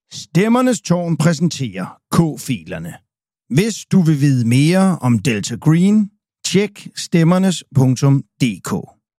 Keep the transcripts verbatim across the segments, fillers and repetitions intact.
Stemmernes Tårn præsenterer K-filerne. Hvis du vil vide mere om Delta Green, tjek stemmernes punktum d k.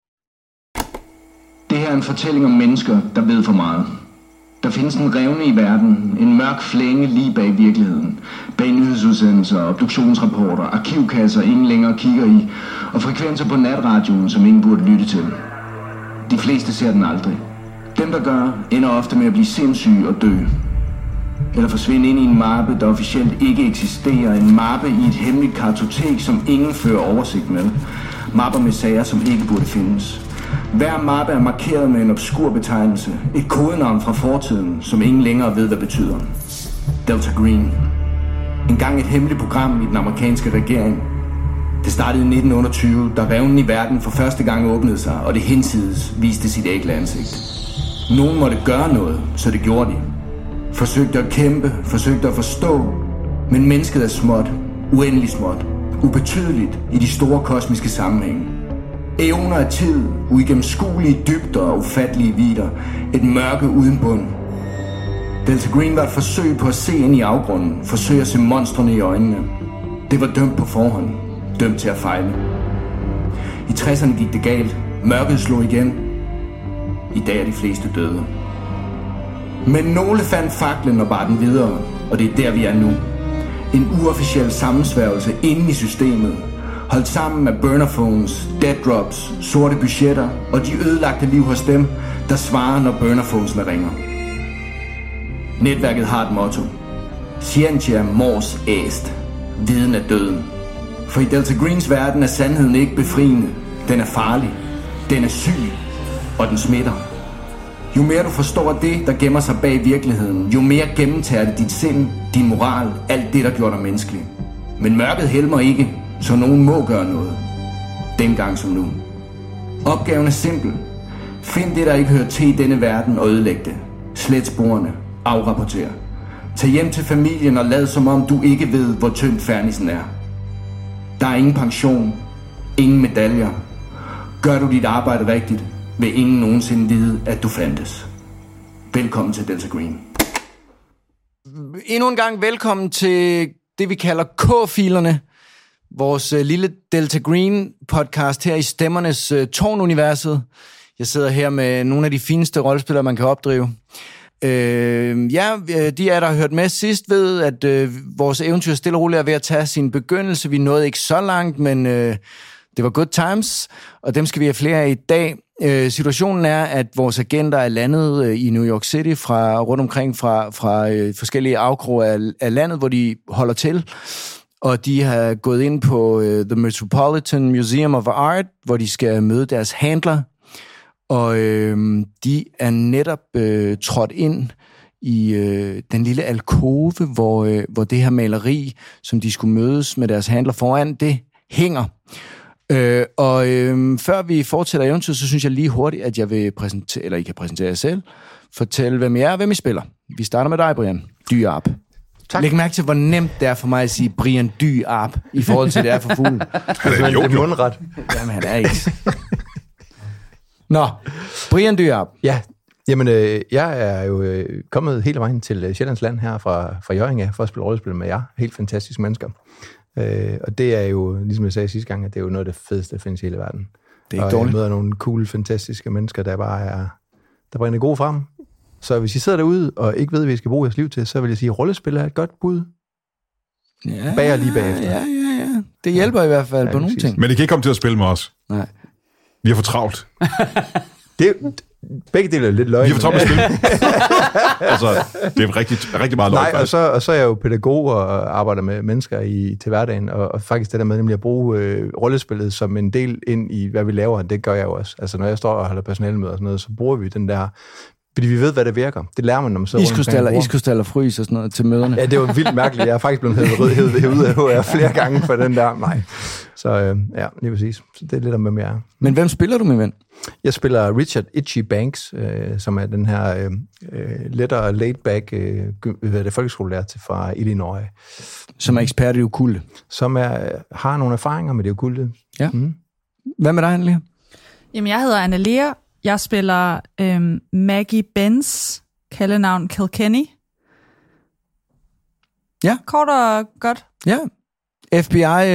Det her er en fortælling om mennesker, der ved for meget. Der findes en revne i verden, en mørk flænge lige bag virkeligheden. Bag nyhedsudsendelser, obduktionsrapporter, arkivkasser, ingen længere kigger i, og frekvenser på natradioen, som ingen burde lytte til. De fleste ser den aldrig. Dem, der gør, ender ofte med at blive sindssyge og dø. Eller forsvinde ind i en mappe, der officielt ikke eksisterer. En mappe i et hemmeligt kartotek, som ingen fører oversigt med. Mapper med sager, som ikke burde findes. Hver mappe er markeret med en obskur betegnelse. Et kodenavn fra fortiden, som ingen længere ved, hvad betyder. Delta Green. En gang et hemmeligt program i den amerikanske regering. Det startede i nitten otteogtyve, da revnen i verden for første gang åbnede sig, og det hinsides viste sit ægle ansigt. Nogen måtte gøre noget, så det gjorde de. Forsøgte at kæmpe, forsøgte at forstå, men mennesket er småt, uendeligt småt, ubetydeligt i de store kosmiske sammenhænge. Æoner af tid, uigennemskuelige dybder og ufattelige vidder, et mørke uden bund. Delta Green var et forsøg på at se ind i afgrunden, forsøge at se monstrene i øjnene. Det var dømt på forhånd, dømt til at fejle. I tresserne gik det galt, mørket slog igen. I dag er de fleste døde. Men nogle fandt faklen og bar den videre, og det er der vi er nu. En uofficiel sammensværgelse inde i systemet, holdt sammen af burnerphones, dead drops, sorte budgetter og de ødelagte liv hos dem, der svarer, når burnerphonesene ringer. Netværket har et motto. Scientia mors est. Viden er døden. For i Delta Greens verden er sandheden ikke befriende. Den er farlig. Den er syg. Og den smitter. Jo mere du forstår det, der gemmer sig bag virkeligheden, jo mere gennemtager det dit sind, din moral, alt det, der gjorde dig menneskelig. Men mørket helmer ikke, så nogen må gøre noget. Dengang som nu. Opgaven er simpel. Find det, der ikke hører til i denne verden, og ødelæg det. Slet sporene. Afrapporter. Tag hjem til familien og lad som om du ikke ved, hvor tyndt fernisen er. Der er ingen pension. Ingen medaljer. Gør du dit arbejde rigtigt, vil ingen nogensinde vide, at du fandtes. Velkommen til Delta Green. Endnu en gang velkommen til det, vi kalder K-filerne. Vores uh, lille Delta Green podcast her i Stemmernes uh, Tårn-universet. Jeg sidder her med nogle af de fineste rollespillere, man kan opdrive. Uh, ja, de er der hørt med sidst ved, at uh, vores eventyr stille og roligt er ved at tage sin begyndelse. Vi nåede ikke så langt, men uh, det var good times, og dem skal vi have flere af i dag. Uh, situationen er, at vores agenter er landet uh, i New York City fra rundt omkring fra, fra uh, forskellige afkroge af, af landet, hvor de holder til. Og de har gået ind på uh, The Metropolitan Museum of Art, hvor de skal møde deres handler. Og øh, de er netop øh, trådt ind i øh, den lille alkove, hvor, øh, hvor det her maleri, som de skulle mødes med deres handler foran, det hænger. Øh, og øh, før vi fortsætter eventyret, så synes jeg lige hurtigt, at jeg vil præsentere, eller I kan præsentere jer selv, fortælle, hvem I er og hvem I spiller. Vi starter med dig, Brian Dyarp. Tak. Læg mærke til, hvor nemt det er for mig at sige Brian Dyarp, i forhold til det er for fuglen. Det er jo mundret. Jamen, han er ikke. Nå, Brian Dyarp. Ja, jamen øh, jeg er jo øh, kommet hele vejen til øh, Sjællands Land her fra, fra Hjørring af, for at spille rollespil med jer. Helt fantastiske mennesker. Øh, og det er jo, ligesom jeg sagde sidste gang, at det er jo noget af det fedeste, der findes i hele verden. Det er ikke og dårligt. Jeg møder nogle cool, fantastiske mennesker, der bare er, der bringer gode frem. Så hvis I sidder derude og ikke ved, hvad I skal bruge jeres liv til, så vil jeg sige, at rollespil er et godt bud. Ja, bager lige bagefter. Ja, ja, ja. Det hjælper i hvert fald ja, på nogle ting. Men I kan ikke komme til at spille med os. Nej. Vi har for travlt. Det, begge dele er lidt løgn. Vi har for travlt med spil. Altså, det er rigtig, rigtig meget løgn. Nej, og så, og så er jeg jo pædagog og arbejder med mennesker i, til hverdagen, og, og faktisk det der med nemlig at bruge øh, rollespillet som en del ind i, hvad vi laver, det gør jeg jo også. Altså, når jeg står og holder personalemøder og sådan noget, så bruger vi den der. Fordi vi ved, hvad det virker. Det lærer man, når man sidder rundt omkring. Iskrystaller, iskrystaller, frys og sådan noget til møderne. Ja, det var vildt mærkeligt. Jeg er faktisk blevet hævet ud af H R flere gange for den der. Nej. Så øh, ja, lige præcis. Så det er lidt om, hvem jeg er. Men hvem spiller du, min ven? Jeg spiller Richard Itchy Banks, øh, som er den her øh, lettere laid-back øh, hvad er det, folkeskolelærer til fra Illinois. Som er ekspert i okulte. Som er, har nogle erfaringer med det okulte. Ja. Mm. Hvad med dig, Annelea? Jamen, jeg hedder Annelea. Jeg spiller øhm, Maggie Benz, kaldenavn Kilkenny. Ja. Kort og godt. Ja. F B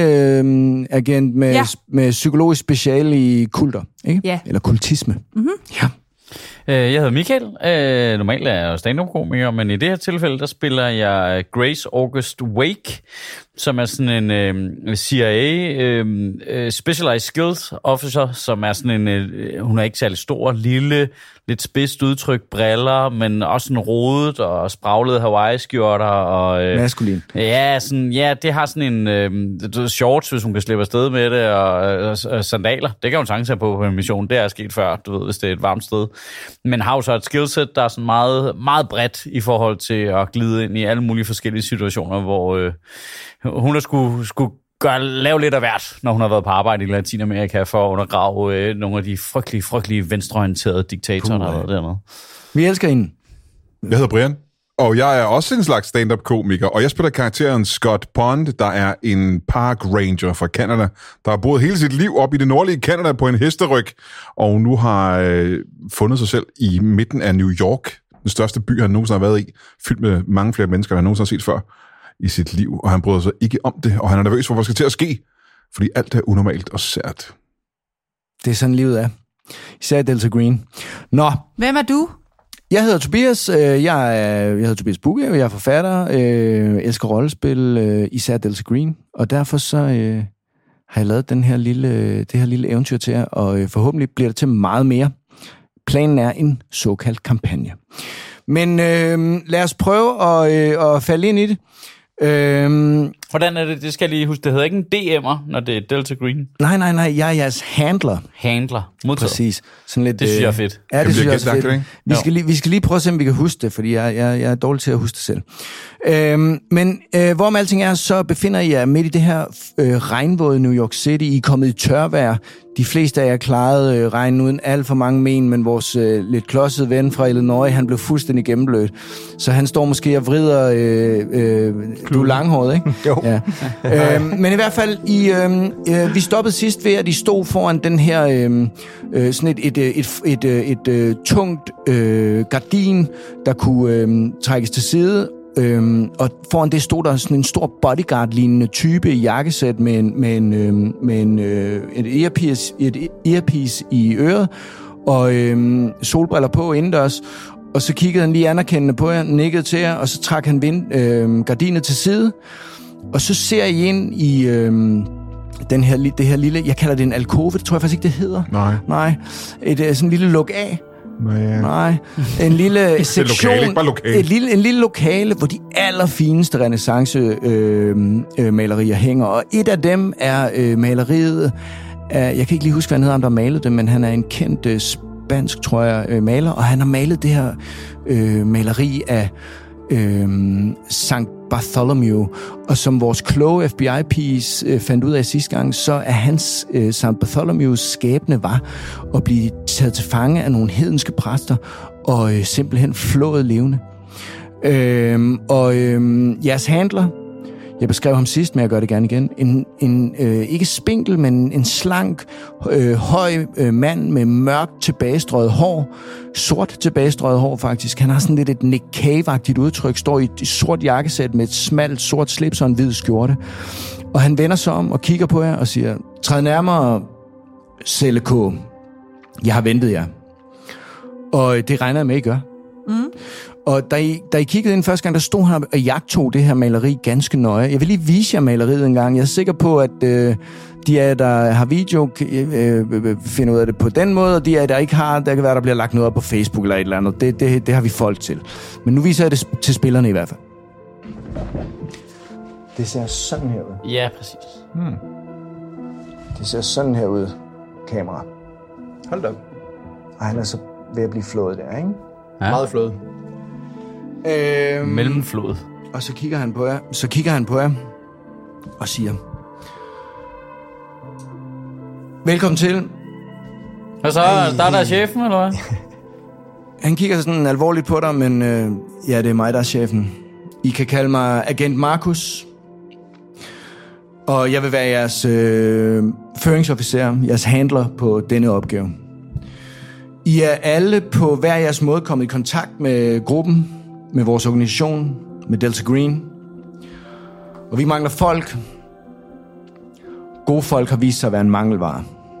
I-agent øh, med, Ja. med psykologisk special i kulter, ikke? Ja. Eller kultisme. Mhm. Ja. Øh, Jeg hedder Michael. Øh, Normalt er jeg stand-up-komiker, men i det her tilfælde, der spiller jeg Grace August Wake, som er sådan en øh, C I A øh, øh, Specialized Skills Officer, som er sådan en, øh, hun er ikke særlig stor, lille, lidt spidst udtryk, briller, men også sådan rodet og spraglede Hawaii-skjorter. Og, øh, Maskulin. Ja, sådan, ja, det har sådan en øh, shorts, hvis hun kan slippe afsted med det, og, og, og sandaler. Det kan hun sagtens have på på en mission. Det er sket før, du ved, hvis det er et varmt sted. Men har jo så et skillset, der er sådan meget, meget bredt i forhold til at glide ind i alle mulige forskellige situationer, hvor øh, hun har skulle, skulle gøre, lave lidt af hvert, når hun har været på arbejde i Latinamerika for at undergrave øh, nogle af de frygtelige, frygtelige venstreorienterede diktatorer, der har været dernede. Vi elsker hende. Jeg hedder Brian, og jeg er også en slags stand-up-komiker, og jeg spiller karakteren Scott Pond, der er en park ranger fra Canada, der har boet hele sit liv op i det nordlige Canada på en hesteryg, og nu har øh, fundet sig selv i midten af New York, den største by, han nogensinde har været i, fyldt med mange flere mennesker, han nogensinde har set før i sit liv, og han bryder sig ikke om det, og han er nervøs for, hvad der skal til at ske, fordi alt er unormalt og sært. Det er sådan, livet er. Især Delta Green. Nå, Hvem er du? jeg hedder Tobias. øh, Jeg er, jeg hedder Tobias Bugge, og jeg er forfatter. Øh, elsker rollespil, øh, især Delta Green. Og derfor så øh, har jeg lavet den her lille, det her lille eventyr til jer, og øh, forhåbentlig bliver det til meget mere. Planen er en såkaldt kampagne. Men øh, lad os prøve at, øh, at falde ind i det. Øh, Hvordan er det? Det skal jeg lige huske. Det hedder ikke en D M'er, når det er Delta Green. nej, nej, nej. Jeg er jeres handler. Handler. Modtaget. Præcis. Sådan lidt, Det synes jeg er øh, fedt. Ja, det Det synes bliver jeg også er gæstagtigt, fedt. ikke? Vi Jo. skal, lige, vi skal lige prøve at se, om vi kan huske det, fordi jeg, jeg, jeg er dårlig til at huske det selv. Øhm, men øh, hvorom alting er, så befinder I jer midt i det her øh, regnvåde New York City. I er kommet i tørvejr. De fleste af jer klarede øh, regnen uden alt for mange men, men vores øh, lidt klodsede ven fra Illinois, han blev fuldstændig gennemblødt. Så han står måske og vrider... Øh, øh, du er langhåret, ikke? Jo. Ja. øhm, men i hvert fald, I, øhm, øh, vi stoppede sidst ved, at I stod foran den her øhm, øh, sådan et, et, et, et, et, et, et tungt øh, gardin, der kunne øh, trækkes til side. Øhm, og foran det stod der sådan en stor bodyguard-lignende type i jakkesæt med en, med en, øh, med en øh, et, earpiece, et earpiece i øret og øh, solbriller på indendørs. Og så kiggede han lige anerkendende på jer, nikkede til jer, og så trak han vind, øh, gardinet til side. Og så ser I ind i øh, den her, det her lille, jeg kalder det en alkove, det tror jeg faktisk ikke, det hedder. Nej. Nej, et øh, sådan en lille luk af. Nej. Nej, en lille sektion, lokale, ikke bare lokale. et lille, en lille lokale, hvor de allerfineste renaissance øh, øh, malerier hænger. Og et af dem er øh, maleriet af, jeg kan ikke lige huske, hvad han hedder, om der malede det, men han er en kendt øh, spansk, tror jeg, øh, maler, og han har malet det her øh, maleri af øh, Sankt Bartholomew, og som vores kloge F B I-piece øh, fandt ud af sidste gang, så er hans øh, Sankt Bartholomews skæbne var at blive taget til fange af nogle hedenske præster og øh, simpelthen flået levende. Øh, og øh, jeres handler, jeg beskrev ham sidst, men jeg gør det gerne igen, en, en øh, ikke spinkel, men en slank, øh, høj øh, mand med mørkt tilbagestrøget hår, sort tilbagestrøget hår faktisk. Han har sådan lidt et Nick Cave-agtigt udtryk, står i et sort jakkesæt med et smalt sort slips og en hvid skjorte. Og han vender sig om og kigger på jer og siger, træd nærmere, Celle K. Jeg har ventet jer. Og det regner jeg med, I gør. Mm. Og da I, da I kiggede ind første gang, der stod han og jagtog det her maleri ganske nøje. Jeg vil lige vise jer maleriet en gang. Jeg er sikker på, at øh, de af jer, der har video, øh, øh, finder ud af det på den måde, og de af jer, der ikke har, der kan være, der bliver lagt noget op på Facebook eller et eller andet. Det, det, det har vi folk til. Men nu viser jeg det til spillerne i hvert fald. Det ser sådan her ud. Ja, præcis. Hmm. Det ser sådan her ud, kamera. Hold da op. Og han er så ved at blive flået der, ikke? Ja. Meget fløde. Øhm, Mellemflod. Og så kigger han på jer, så kigger han på jer og siger, velkommen til. Og så der er der chefen, eller hvad? Han kigger sådan alvorligt på dig, men øh, ja, det er mig, der er chefen. I kan kalde mig Agent Markus. Og jeg vil være jeres øh, føringsofficer, jeres handler på denne opgave. I er alle på hver jeres måde kommet i kontakt med gruppen, med vores organisation, med Delta Green. Og vi mangler folk. Gode folk har vist sig at være en mangelvare.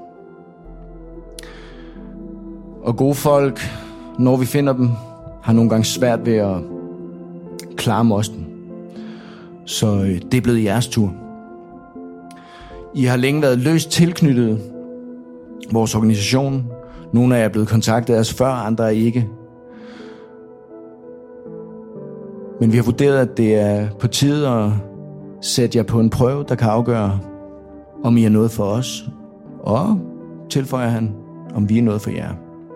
Og gode folk, når vi finder dem, har nogle gange svært ved at klare mosten. Så øh, det er blevet jeres tur. I har længe været løst tilknyttet vores organisation. Nogle af jer er blevet kontaktet af os før, andre er ikke. Men vi har vurderet, at det er på tide at sætte jer på en prøve, der kan afgøre, om I er noget for os. Og tilføjer han, om vi er noget for jer.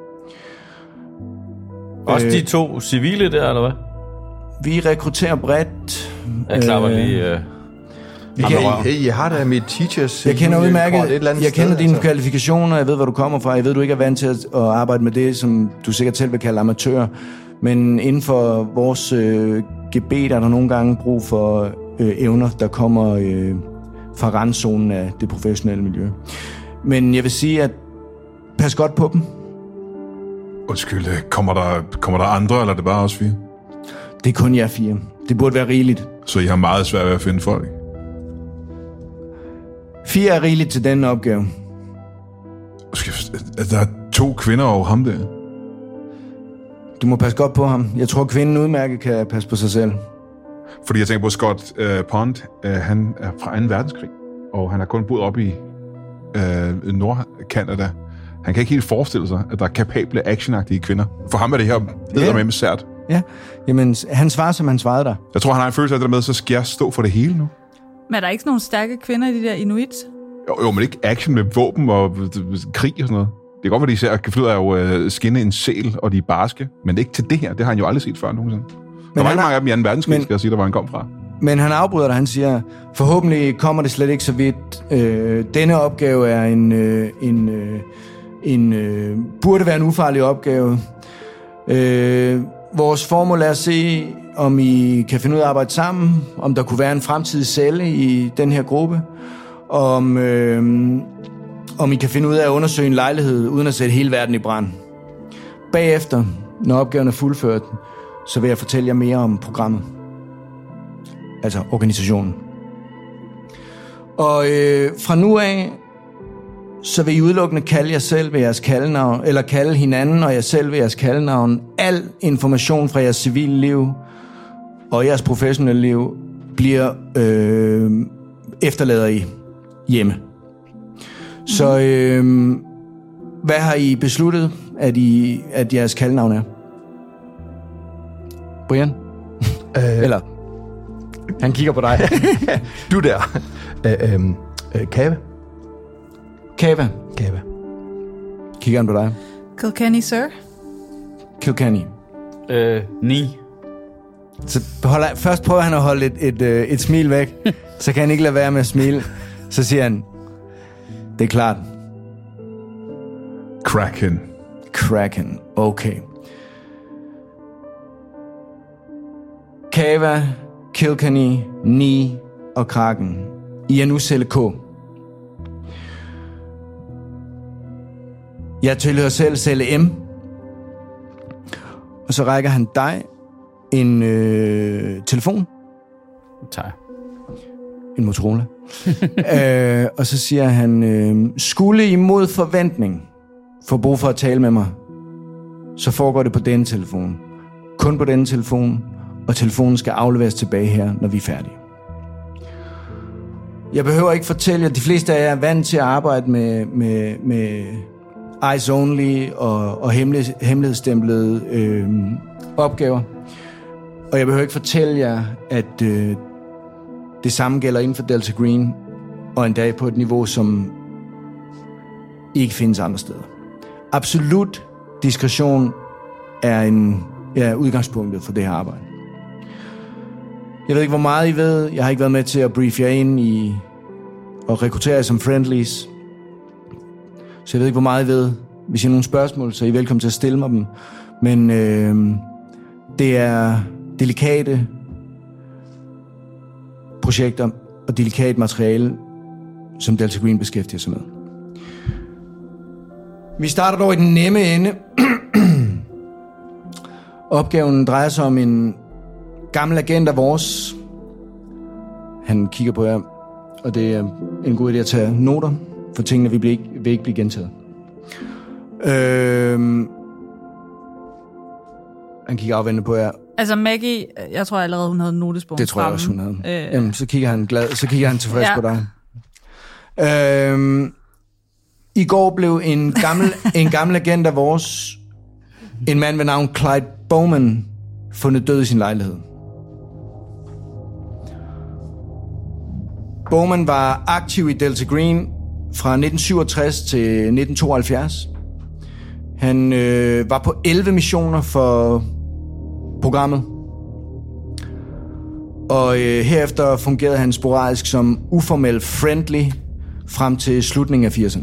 Også de to civile der, eller hvad? Vi rekrutterer bredt. Jeg klapper lige... Øh... Vi kan, Hey, jeg har da mit teachers... jeg kender udmærket, et eller andet jeg kender sted, dine altså. kvalifikationer, jeg ved, hvor du kommer fra, jeg ved, du ikke er vant til at, at arbejde med det, som du sikkert selv vil kalde amatør, men inden for vores øh, gebet er der nogle gange brug for øh, evner, der kommer øh, fra randzonen af det professionelle miljø. Men jeg vil sige, at pas godt på dem. Undskyld, kommer der, kommer der andre, eller er det bare os fire? Det er kun jer fire. Det burde være rigeligt. Så I har meget svært ved at finde folk? Fire er rigeligt til denne opgave. Der er to kvinder over ham der. Du må passe godt på ham. Jeg tror, kvinden udmærket kan passe på sig selv. Fordi jeg tænker på Scott uh, Pond, uh, han er fra anden verdenskrig, og han har kun boet op i uh, Nordkanada. Han kan ikke helt forestille sig, at der er kapable, actionagtige kvinder. For ham er det her eddermame sært. Ja, jamen han svarer, som han svarede der. Jeg tror, han har en følelse af det der med, så skal jeg stå for det hele nu. Men er der ikke sådan nogle stærke kvinder i de der inuits? Jo, jo, men ikke action med våben og krig og sådan noget. Det kan godt være, de især kan finde ud af at skinne en sæl, og de er barske. Men ikke til det her. Det har han jo aldrig set før nogensinde. Der var ikke mange af dem i anden verdenskrig, men, skal jeg sige, der var han kom fra. Men han afbryder dig, han siger, forhåbentlig kommer det slet ikke så vidt. Øh, denne opgave er en, øh, en, øh, en øh, burde være en ufarlig opgave. Øh, vores formål er at se, om I kan finde ud af at arbejde sammen, om der kunne være en fremtidig celle i den her gruppe, om, øh, om I kan finde ud af at undersøge en lejlighed, uden at sætte hele verden i brand. Bagefter, når opgaven er fuldført, så vil jeg fortælle jer mere om programmet. Altså organisationen. Og øh, fra nu af, så vil I udelukkende kalde jer selv ved jeres kaldenavn, eller kalde hinanden og jer selv ved jeres kaldenavn. Al information fra jeres civile liv og jeres professionelle liv bliver øh, efterlader I hjemme. Så øh, hvad har I besluttet, at, I, at jeres kaldenavn er? Brian? Øh, Eller? Han kigger på dig. du der. Øh, øh, øh, Kave. Kava. Kave. Kigger han på dig? Kilkenny, sir. Kilkenny. Øh, ni. Så holder, først prøver han at holde et, et, et, et smil væk. Så kan han ikke lade være med at smile. Så siger han, det er klart. Kraken. Kraken. Okay. Kava, Kilkenny, Ni og Kraken. I er nu celle K. Jeg tilhører selv celle M. Og så rækker han dig en øh, telefon. Tak. En Motorola. øh, og så siger han, øh, skulle imod forventning få brug for at tale med mig, så foregår det på denne telefon. Kun på denne telefon, og telefonen skal afleveres tilbage her, når vi er færdige. Jeg behøver ikke fortælle jer, de fleste af jer er vant til at arbejde med, med, med eyes only og, og hemmelig, hemmelighedsstemplede øh, opgaver. Og jeg behøver ikke fortælle jer, at øh, det samme gælder inden for Delta Green, og endda på et niveau, som ikke findes andre steder. Absolut diskretion er en ja, udgangspunktet for det her arbejde. Jeg ved ikke, hvor meget I ved. Jeg har ikke været med til at brief jer ind i og rekruttere jer som friendlies. Så jeg ved ikke, hvor meget I ved. Hvis I har nogle spørgsmål, så er I velkommen til at stille mig dem. Men øh, det er delikate projekter og delikat materiale, som Delta Green beskæftiger sig med. Vi starter dog i den nemme ende. Opgaven drejer sig om en gammel agent af vores. han kigger på jer, og det er en god idé at tage noter, for tingene vil, ikke, vil ikke blive gentaget. Øhm, han kigger afvendende på jer. Altså Maggie, jeg tror allerede, hun havde notesbogen. Det tror jeg fremme. også, hun havde. Øh. Jamen, så kigger han glad, så kigger han tilfreds ja. på dig. Øhm, I går blev en gammel, en gammel agent af vores, en mand ved navn Clyde Bowman, fundet død i sin lejlighed. Bowman var aktiv i Delta Green fra nitten syvogtres til nitten tooghalvfjerds. Han øh, var på elleve missioner for programmet. Og øh, herefter fungerede han sporadisk som uformel friendly frem til slutningen af firserne.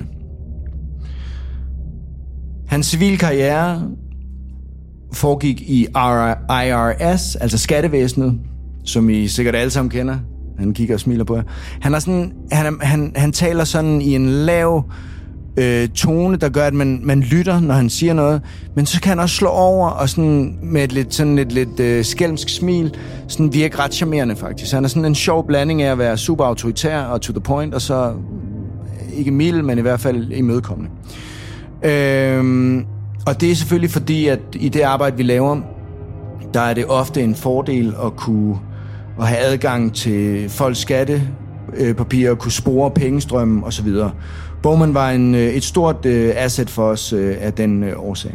Hans civile karriere foregik i I R S, altså skattevæsenet, som I sikkert alle sammen kender. Han kigger og smiler på jer. Han, er sådan, han, han, han taler sådan i en lav øh, tone, der gør, at man, man lytter, når han siger noget. Men så kan han også slå over og sådan, med et lidt, sådan et lidt øh, skælmsk smil sådan virke ret charmerende, faktisk. Han er sådan en sjov blanding af at være super autoritær og to the point, og så ikke mild, men i hvert fald imødekommende. Øhm, og det er selvfølgelig fordi, at i det arbejde, vi laver, der er det ofte en fordel at kunne at have adgang til folks skattepapirer, kunne spore pengestrømmen osv. Bowman var en, et stort uh, asset for os uh, af den uh, årsag.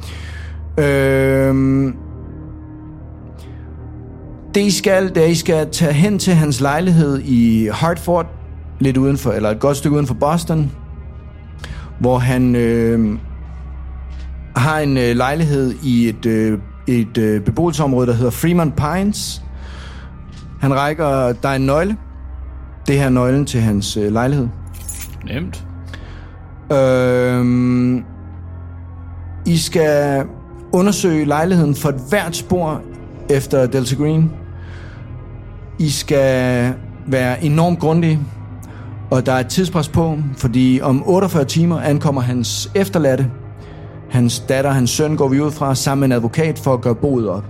Øhm, det I skal, det er, I skal tage hen til hans lejlighed i Hartford, lidt udenfor, eller et godt stykke uden for Boston, hvor han øh, har en øh, lejlighed i et, øh, et øh, beboelsesområde, der hedder Fremont Pines. Han rækker dig en nøgle. Det her er nøglen til hans øh, lejlighed. Nemt. Øhm, I skal undersøge lejligheden for et hvert spor efter Delta Green. I skal være enormt grundige, og der er et tidspres på, fordi om otteogfyrre timer ankommer hans efterladte. Hans datter og hans søn går vi ud fra sammen med en advokat for at gøre boet op.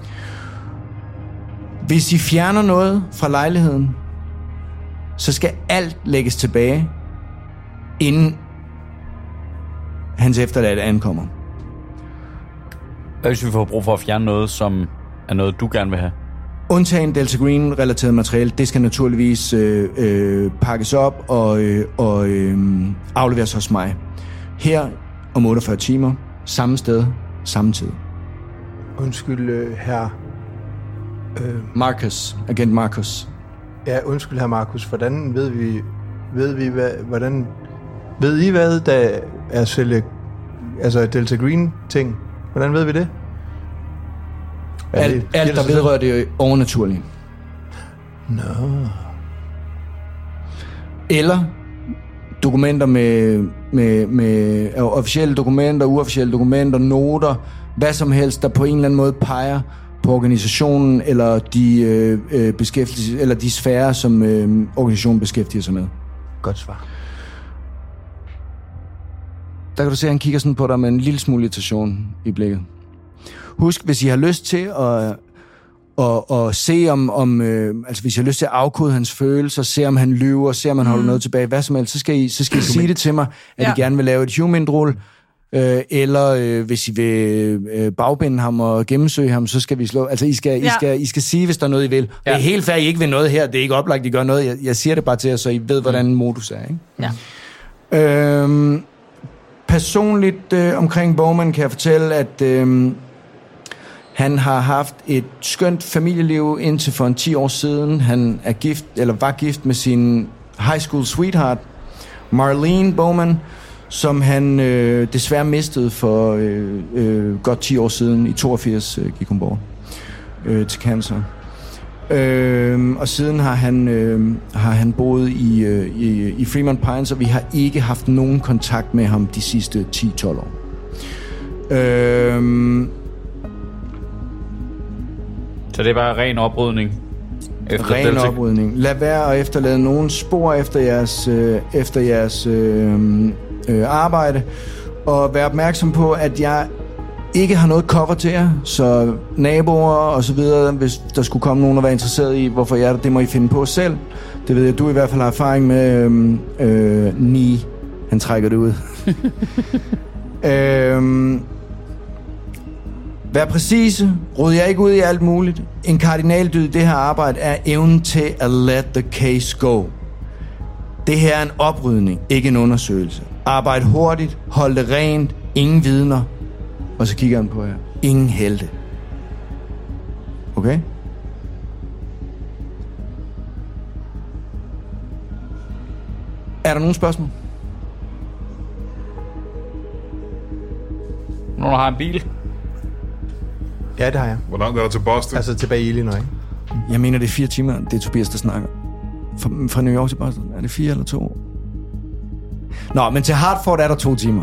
Hvis I fjerner noget fra lejligheden, så skal alt lægges tilbage, inden hans efterladte ankommer. Hvad hvis vi får brug for at fjerne noget, som er noget, du gerne vil have? Undtagen Delta Green-relateret materiale, det skal naturligvis øh, øh, pakkes op og, øh, og øh, afleveres hos mig. Her om otteogfyrre timer, samme sted, samme tid. Undskyld, øh, herr... Øh, Marcus, agent Marcus. ja, undskyld, herr Markus. Hvordan ved vi... Ved vi, hvad... Hvordan... Ved I, hvad der er sælge... Altså Delta Green-ting? Hvordan ved vi det? Er Alt, det alt der vedrører det overnaturligt. Nå... Eller dokumenter med, med, med officielle dokumenter, uofficielle dokumenter, noter, hvad som helst, der på en eller anden måde peger på organisationen eller de, øh, beskæftigelse, eller de sfærer, som øh, organisationen beskæftiger sig med. Godt svar. Der kan du se, at han kigger sådan på dig med en lille smule irritation i blikket. Husk, hvis I har lyst til at, at, at se om, om øh, altså hvis I har lyst til at afkode hans følelser, se om han lyver, se om han holder mm. noget tilbage, hvad som helst, så skal I, så skal I sige det til mig, at ja. I gerne vil lave et human-rulle, øh, eller øh, hvis I vil øh, bagbinde ham og gennemsøge ham, så skal vi slå, altså I skal, ja. I skal, I skal sige, hvis der er noget, I vil. Ja. Det er helt fair, I ikke vil noget her, det er ikke oplagt, I gør noget, jeg, jeg siger det bare til jer, så I ved, hvordan modus er, ikke? Ja. Øhm, personligt øh, omkring Bowman kan jeg fortælle, at øh, han har haft et skønt familieliv indtil for en ti år siden. Han er gift, eller var gift med sin high school sweetheart, Marlene Bowman, som han øh, desværre mistede for øh, øh, godt ti år siden. I toogfirs øh, gik hun bort øh, til cancer. Øh, og siden har han, øh, har han boet i, øh, i, i Fremont Pines, og vi har ikke haft nogen kontakt med ham de sidste ti til tolv år. Øh, Så det er bare ren oprydning? Efter ren Delta. oprydning. Lad være at efterlade nogen spor efter jeres, øh, efter jeres øh, øh, arbejde, og vær opmærksom på, at jeg ikke har noget cover til jer, så naboer og så videre, hvis der skulle komme nogen og være interesseret i, hvorfor jeg er der, det må I finde på selv. Det ved jeg, du i hvert fald har erfaring med. øhm, øh, ni, han trækker det ud. øhm, Vær præcise, rod jeg ikke ud i alt muligt. En kardinaldyd i det her arbejde er evnen til at let the case go. Det her er en oprydning, ikke en undersøgelse. Arbejd hurtigt, hold det rent, ingen vidner. Og så kigger han på jer. Ingen helte. Okay? Er der nogen spørgsmål? Nogen, der har en bil? Ja, det har jeg. Hvor langt er der til Boston? Altså tilbage i Illinois. Jeg mener, det er fire timer. Det er Tobias, der snakker. Fra, fra New York til Boston. Er det fire eller to? Nå, men til Hartford er der to timer.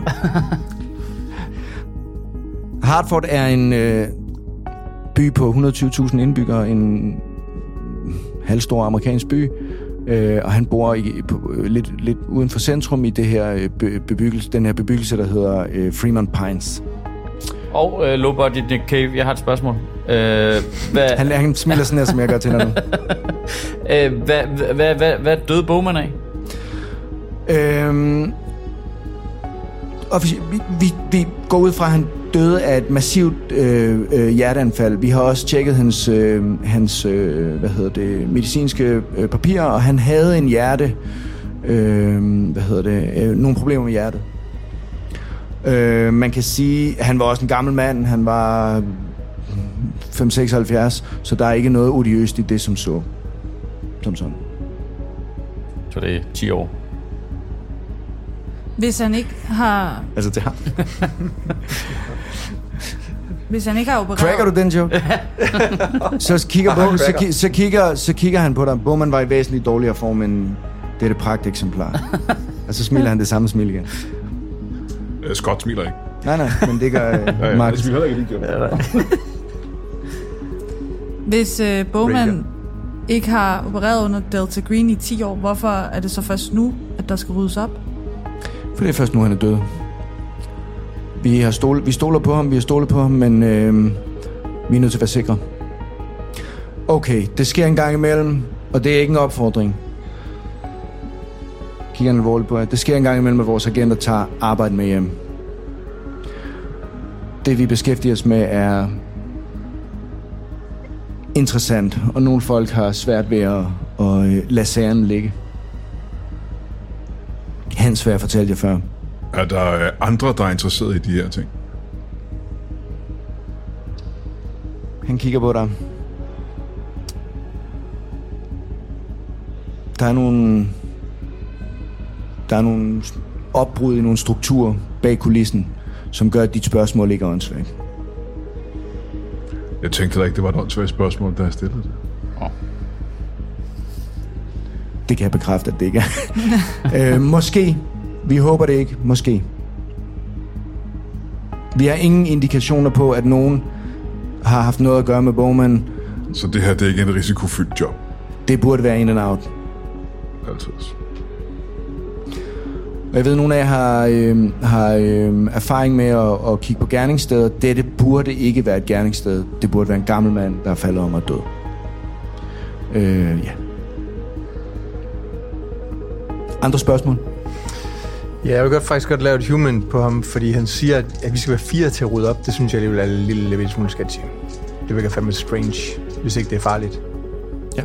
Hartford er en øh, by på et hundrede og tyve tusind indbyggere. En halvstor amerikansk by. Øh, og han bor i, på, lidt, lidt uden for centrum i det her bebyggelse, den her bebyggelse, der hedder øh, Fremont Pines. Og øh, low budget Nick Cave, jeg har et spørgsmål. Øh, hvad... han, han smiler sådan her, som jeg gør til dig nu. øh, hvad, hvad, hvad, hvad døde Bowman af? Øhm, og vi, vi, vi går ud fra, at han døde af et massivt øh, øh, hjerteanfald. Vi har også tjekket hans, øh, hans øh, hvad hedder det, medicinske øh, papirer, og han havde en hjerte, øh, hvad hedder det, øh, nogle problemer med hjertet. Øh, man kan sige, at han var også en gammel mand. Han var fem seksoghalvfjerds, så der er ikke noget odiøst i det, som så. Som sådan. Så det er ti år. Hvis han ikke har... Altså til ham. Hvis han ikke har opereret... Cracker du den joke? så, kigger Bowman, så, ki- så, kigger, så kigger han på dig. Bowman var i væsentligt dårligere form end dette pragteksemplar. Og så smiler han det samme smil igen. Scott smiler ikke. Nej, nej, men det gør uh, ja, ja, Mark. Det smiler heller ikke lige, ja, Hvis uh, Bowman ikke har opereret under Delta Green i ti år, hvorfor er det så først nu, at der skal ryddes op? For det er først nu, han er død. Vi, har stol- vi stoler på ham, vi har stolet på ham, men øh, vi er nødt til at være sikre. Okay, det sker en gang imellem, og det er ikke en opfordring. Kigger han alvorligt på jer. Det sker en gang imellem, at vores agenter tager arbejde med hjem. Det vi beskæftiger os med er interessant, og nogle folk har svært ved at, at lade sagerne ligge. Hans svær fortalte jeg før. Er der andre, der er interesseret i de her ting? Han kigger på dig. Der er nogle... Der er nogle opbrud i nogle strukturer bag kulissen, som gør, at dit spørgsmål ikke er åndssvagt. Jeg tænkte da ikke, det var et åndssvagt spørgsmål, da jeg stillede det. Oh. Det kan jeg bekræfte, at det ikke er. øh, måske. Vi håber det ikke. Måske. Vi har ingen indikationer på, at nogen har haft noget at gøre med Bowman. Så det her, det er ikke en risikofyldt job? Det burde være in and out. Altid. Og jeg ved, at nogle af jer har, øh, har øh, erfaring med at, at kigge på gerningssteder. Dette burde ikke være et gerningssted. Det burde være en gammel mand, der er faldet om at dø. Øh, ja. Andre spørgsmål? Ja, jeg vil godt, faktisk godt lave et human på ham, fordi han siger, at vi skal være fire til at rydde op. Det synes jeg alligevel er en lille, lille smule sketchy. Det virker fandme strange, hvis ikke det er farligt. Ja.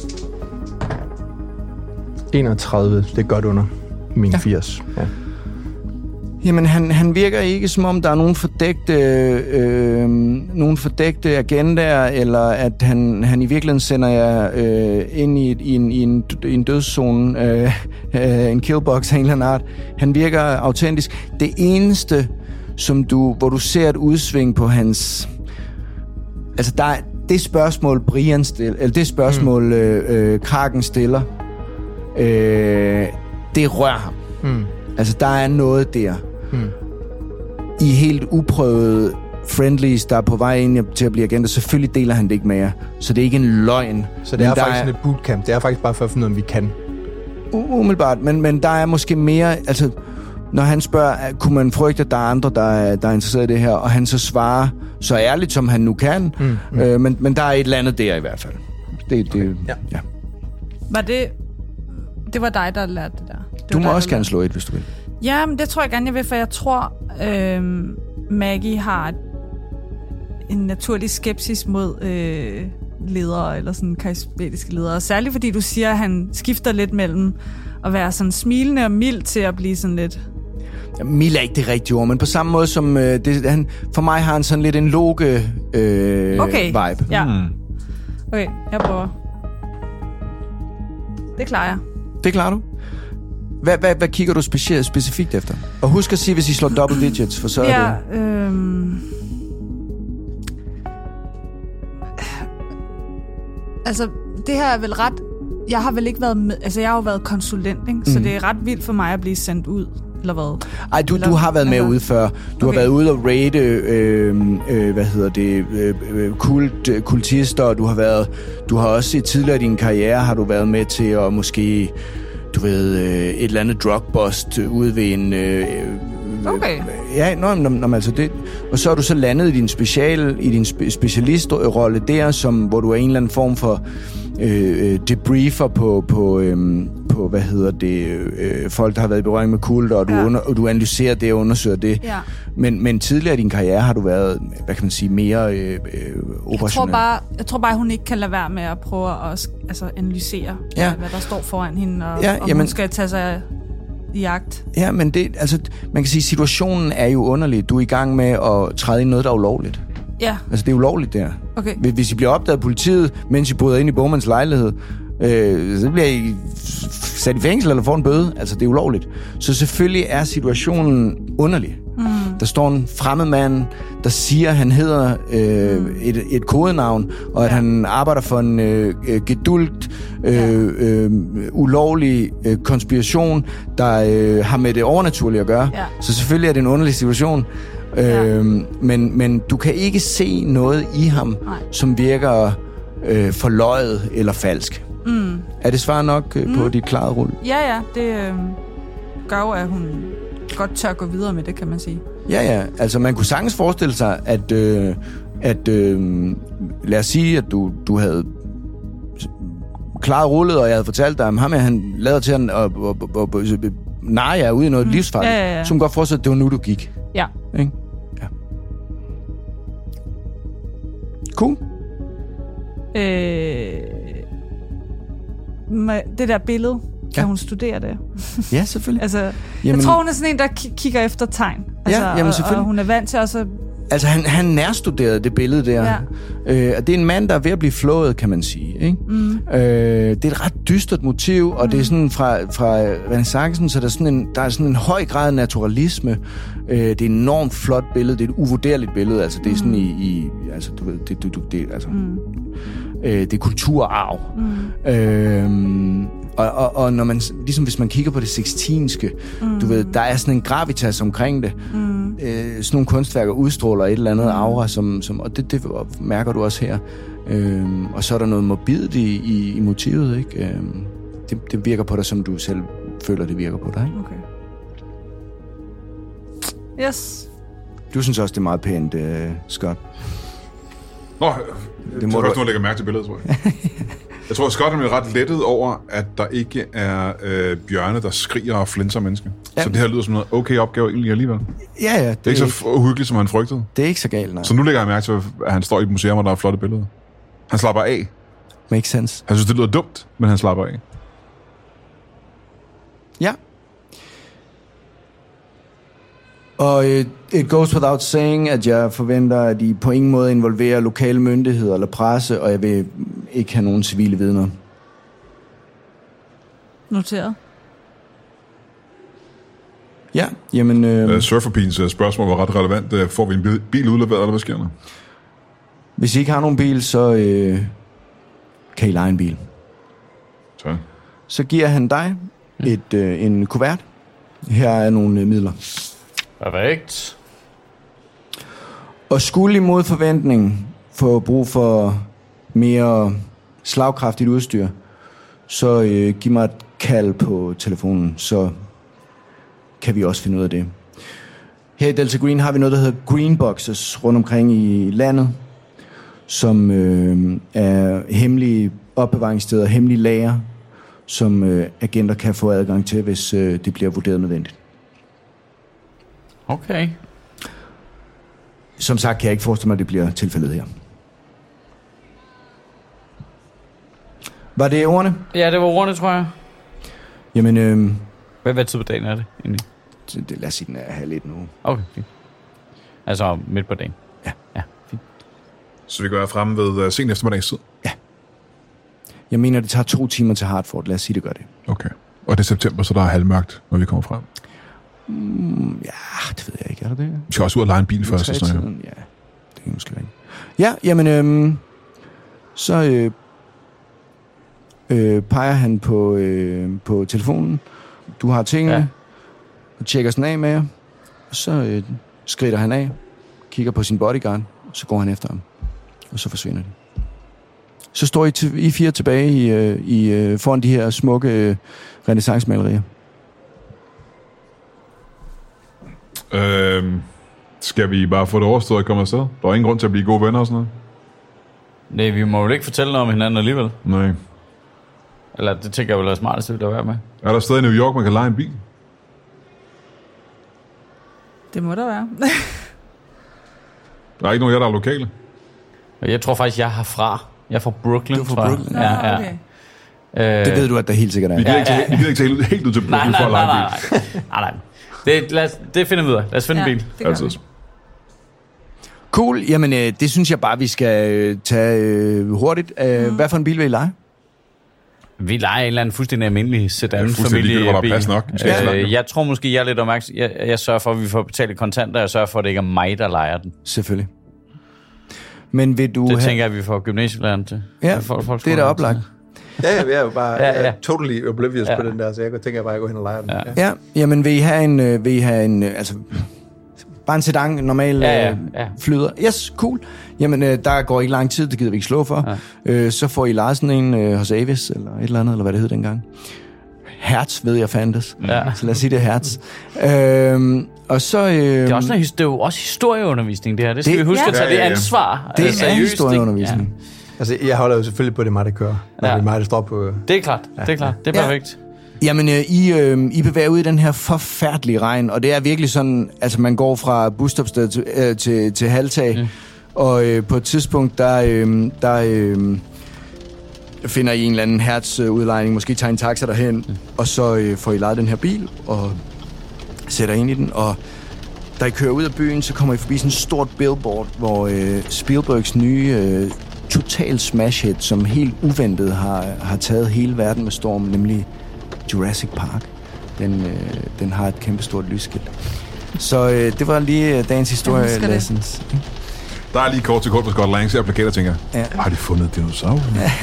enogtredive, det er godt under min ja. firs. Ja. Jamen, han, han virker ikke, som om der er nogen fordækte, øh, nogen fordækte agendaer, eller at han, han i virkeligheden sender jer øh, ind i, i, en, i, en, i en dødszone, øh, øh, en killbox af en eller anden art. Han virker autentisk. Det eneste, som du, hvor du ser et udsving på hans... Altså, der er det spørgsmål, Brian stiller, eller det spørgsmål, mm. øh, øh, Kraken stiller, øh, det rører ham. Mm. Altså, der er noget der. Hmm. I helt uprøvede friendlies, der er på vej ind til at blive agenter. Selvfølgelig deler han det ikke med jer. Så det er ikke en løgn. Så det er faktisk er... et bootcamp. Det er faktisk bare for at finde ud af, om vi kan. Umiddelbart. Men, men der er måske mere... Altså, når han spørger, kunne man frygte, at der er andre, der er, der er interesseret i det her, og han så svarer så ærligt, som han nu kan, mm, mm. Øh, men, men der er et eller andet der i hvert fald. Det, det, okay. ja. Ja. Var det... Det var dig, der lærte det der. Det du må dig, også gerne slå et, hvis du vil. Ja, men det tror jeg gerne, jeg vil, for jeg tror, øh, Maggie har en naturlig skepsis mod øh, ledere, eller sådan karismatiske ledere. Særligt fordi du siger, at han skifter lidt mellem at være sådan smilende og mild til at blive sådan lidt... Ja, mild er ikke det rigtige ord, men på samme måde som... Øh, det, han, for mig har han sådan lidt en loge øh, okay. vibe. Ja. Mm. Okay, jeg prøver. Det klarer jeg. Det klarer du? Hvad, hvad, hvad kigger du specielt, specifikt efter? Og husk at sige, hvis I slår double digits, for så er ja, det... Øhm... Altså, det her er vel ret... Jeg har vel ikke været med... Altså, jeg har jo været konsulent, ikke? Mm. Så det er ret vildt for mig at blive sendt ud, eller hvad? Ej, du, eller, du har været med altså... ude før. Du okay. har været ude og raide, øh, øh, hvad hedder det, øh, kult, kultister, og du har været... Du har også tidligere i din karriere, har du været med til at måske... Du ved, øh, et eller andet drugbust ude ved en... Øh, okay. Ja, nå, nå, nå, altså det... Og så er du så landet i din special, i din spe, specialistrolle der, som, hvor du er en eller anden form for øh, debriefer på, på, øh, på, hvad hedder det, øh, folk, der har været i berøring med kult, og du, ja. under, og du analyserer det og undersøger det. Ja. Men, men tidligere i din karriere har du været, hvad kan man sige, mere øh, operationel. Jeg tror, bare, jeg tror bare, hun ikke kan lade være med at prøve at altså, analysere, ja. hvad der står foran hende, og, ja, og jamen, hun skal tage sig i jagt. Ja, men det, altså, man kan sige, situationen er jo underlig. Du er i gang med at træde ind noget, der er ulovligt. Ja. Altså, det er ulovligt der. Okay. Hvis I bliver opdaget af politiet, mens I bryder ind i Bowmans lejlighed, øh, så bliver I sat i fængsel eller får en bøde. Altså, det er ulovligt. Så selvfølgelig er situationen underlig. Mm. Der står en fremmed mand, der siger, at han hedder øh, mm. et, et kodenavn, og at ja. han arbejder for en øh, gedulgt, øh, ja. øh, ulovlig øh, konspiration, der øh, har med det overnaturlige at gøre. Ja. Så selvfølgelig er det en underlig situation. Ja. Øh, men, men du kan ikke se noget i ham, Nej. som virker øh, forløjet eller falsk. Mm. Er det svar nok øh, mm. på dit klare rulle? Ja, ja. Det øh, gør jo, at hun godt tør gå videre med det, kan man sige. Ja, ja. Altså, man kunne sagtens forestille sig, at, øh, at øh, lad os sige, at du, du havde klaret rullet, og jeg havde fortalt dig, at ham er han lader til at og, og, og, og, narre jer ude i noget mm. livsfarligt. Ja, ja, ja. Så man godt forestille, at det var nu, du gik. Ja. Ikke? Ja. Cool. Øh, det der billede, kan ja. hun studere det? Ja, selvfølgelig. altså, jamen, jeg tror, hun er sådan en, der k- kigger efter tegn. Altså, ja, jamen, selvfølgelig. Og, og hun er vant til også... Altså, han, han nærstuderede det billede der. Ja. Øh, og det er en mand, der er ved at blive flået, kan man sige. Ikke? Mm. Øh, det er et ret dystert motiv, og mm. det er sådan fra, fra renaissancen, så der er sådan en, der er sådan en høj grad af naturalisme. Øh, det er et enormt flot billede. Det er et uvurderligt billede. Altså, det er sådan i... i altså, du ved, det, du, du, det, altså, mm. øh, det er kulturarv. Mm. Øh, Og, og, og når man, ligesom hvis man kigger på det sextinske, mm. du ved, der er sådan en gravitas omkring det. Mm. Øh, sådan nogle kunstværker udstråler et eller andet mm. aura, som, som, og det, det mærker du også her. Øh, og så er der noget morbidt i, i, i motivet, ikke? Øh, det, det virker på dig, som du selv føler, det virker på dig, ikke? Okay. Yes. Du synes også, det er meget pænt, uh, Scott. Nå, det må du også lægge mærke til billedet, tror jeg. Jeg tror, Scott er ret lettet over, at der ikke er øh, bjørne, der skriger og flinser mennesker. Ja. Så det her lyder som noget okay opgave egentlig alligevel. Ja, ja. Det, det er ikke så uhyggeligt, som han frygtede. Det er ikke så galt, nej. Så nu lægger jeg mærke til, at han står i et museum, hvor der er flotte billeder. Han slapper af. Makes sense. Han synes, det lyder dumt, men han slapper af. Ja. Og uh, it goes without saying, at jeg forventer, at I på ingen måde involverer lokale myndigheder eller presse, og jeg vil ikke have nogen civile vidner. Noteret. Ja, jamen... Uh, uh, Surferpins spørgsmål var ret relevant. Uh, får vi en bil udleveret, eller hvad sker der? Hvis I ikke har nogen bil, så uh, kan I lege en bil. Så, så giver han dig et, uh, en kuvert. Her er nogle uh, midler. Perfekt. Og skulle imod forventning få brug for mere slagkraftigt udstyr, så øh, giv mig et kald på telefonen, så kan vi også finde ud af det. Her i Delta Green har vi noget, der hedder green boxes rundt omkring i landet, som øh, er hemmelige opbevaringssteder, hemmelige lager, som øh, agenter kan få adgang til, hvis øh, det bliver vurderet nødvendigt. Okay. Som sagt kan jeg ikke forestille mig, at det bliver tilfældet her. Var det ordene? Ja, det var ordene, tror jeg. Jamen, øh, Hvad, hvad tid på dagen er det egentlig? det, det, lad os sige, den er halv et nu. Okay, fint. Altså midt på dagen? Ja. Ja, fint. Så vi går fremme ved uh, sen eftermiddagstid? Ja. Jeg mener, det tager to timer til Hartford. Lad os sige, det gør det. Okay. Og det er september, så der er halvmørkt, når vi kommer frem? Mm, ja, det ved jeg ikke. Er det det? Vi skal også ud og lege en bil først. Og sådan noget. Ja, det kan måske være. Ja, jamen, øhm, så øh, øh, peger han på, øh, på telefonen. Du har tingene, ja. Og tjekker sådan af med jer. Og så øh, skrider han af, kigger på sin bodyguard, så går han efter ham. Og så forsvinder de. Så står I, t- I fire tilbage i, øh, i, øh, foran de her smukke øh, renæssancemalerier. Øhm, skal vi bare få det overstået og komme afsted? Der er ingen grund til at blive gode venner og sådan noget? Nej, vi må jo ikke fortælle noget om hinanden alligevel. Nej. Eller det tænker jeg vel er smartest, det vil der være med. Er der stadig i New York, man kan lege en bil? Det må der være. Der er ikke nogen af jer, der er lokale? Jeg tror faktisk, jeg er herfra. Jeg er fra Brooklyn, Du er fra tror jeg. Brooklyn? Ja, ja. Okay. Øh, Det ved du, at der helt sikkert er. Vi kan Ja, ikke tage, ja. vi kan ikke tage helt, helt ud til Nej, Brooklyn for nej, at nej, lege en nej, bil. nej, nej. Det, lad os, det finder vi ud af. Lad os finde Ja, en bil. det gør Altid. vi. Altså. Cool. Jamen, øh, det synes jeg bare, vi skal øh, tage øh, hurtigt. Øh, mm. Hvad for en bil vil I lege? Vi leger en eller anden fuldstændig almindelig sedan Ja, fuldstændig ligegyldigt, hvor der er familiebil. plads nok. Vi skal ikke så langt Øh, ned. jeg tror måske, jeg er lidt opmærksom. Jeg, jeg sørger for, at vi får betalt i kontanter, og jeg sørger for, at det ikke er mig, der leger den. Selvfølgelig. Men vil du Det have... tænker jeg, at vi får gymnasielæreren til. Ja, For, for, det er da oplagt. Ja, ja, vi er jo bare Ja, ja. ja, totally oblivious Ja. på den der, så jeg tænker bare, at jeg går hen og leger den. Ja. Ja. Ja, jamen vil I have en... Øh, vil I have en øh, altså, bare en sedan, en normal Ja, ja, øh, ja. flyder. Yes, cool. Jamen, øh, der går ikke lang tid, det gider vi ikke slå for. Ja. Øh, så får I lejet sådan en øh, hos Avis, eller et eller andet, eller hvad det hed dengang. Hertz, ved jeg fandtes. Ja. Så lad os sige, det er Hertz. øhm, og så... Øh, Det er, også noget, det er jo også historieundervisning, det her. Det skal Det- vi huske Ja. at tage Ja, ja, det ja. ansvar. det øh, er seriøst, ikke? historieundervisning. Altså, jeg holder jo selvfølgelig på, at det er mig, der kører. Når Ja. det er mig, der står på... Ja. Det er klart, det er klart. Det er Ja. perfekt. Jamen, øh, I, øh, I bevæger ud i den her forfærdelige regn, og det er virkelig sådan, altså man går fra busstopsted til, øh, til, til halvtag, mm. og øh, på et tidspunkt, der, øh, der øh, finder I en eller anden hertzudlejning, måske tager en taxa derhen, mm. og så øh, får I lejet den her bil, og sætter ind i den, og da I kører ud af byen, så kommer I forbi sådan et stort billboard, hvor øh, Spielbergs nye øh, total smash hit, som helt uventet har, har taget hele verden med storm, nemlig Jurassic Park. Den, øh, den har et kæmpestort lysskilt. Så øh, det var lige øh, dagens historie husker det. lessons. Der er lige kort til kort på Scott Lang, så jeg plakater tænker, Ja. har de fundet dinosaurer?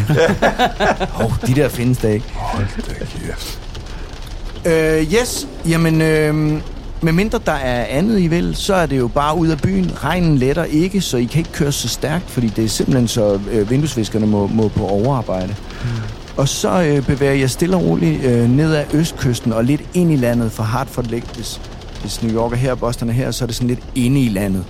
Hov, de der findes der ikke. Hold da kæft. Øh, yes, jamen, øh, med mindre der er andet I vil, så er det jo bare ud af byen. Regnen letter ikke, så I kan ikke køre så stærkt, fordi det er simpelthen så øh, vinduesviskerne må, må på overarbejde. Mm. Og så øh, bevæger jeg stille og roligt øh, ned ad østkysten og lidt ind i landet, for Hartford ligger, hvis, hvis New York er her og Boston er her, så er det sådan lidt inde i landet.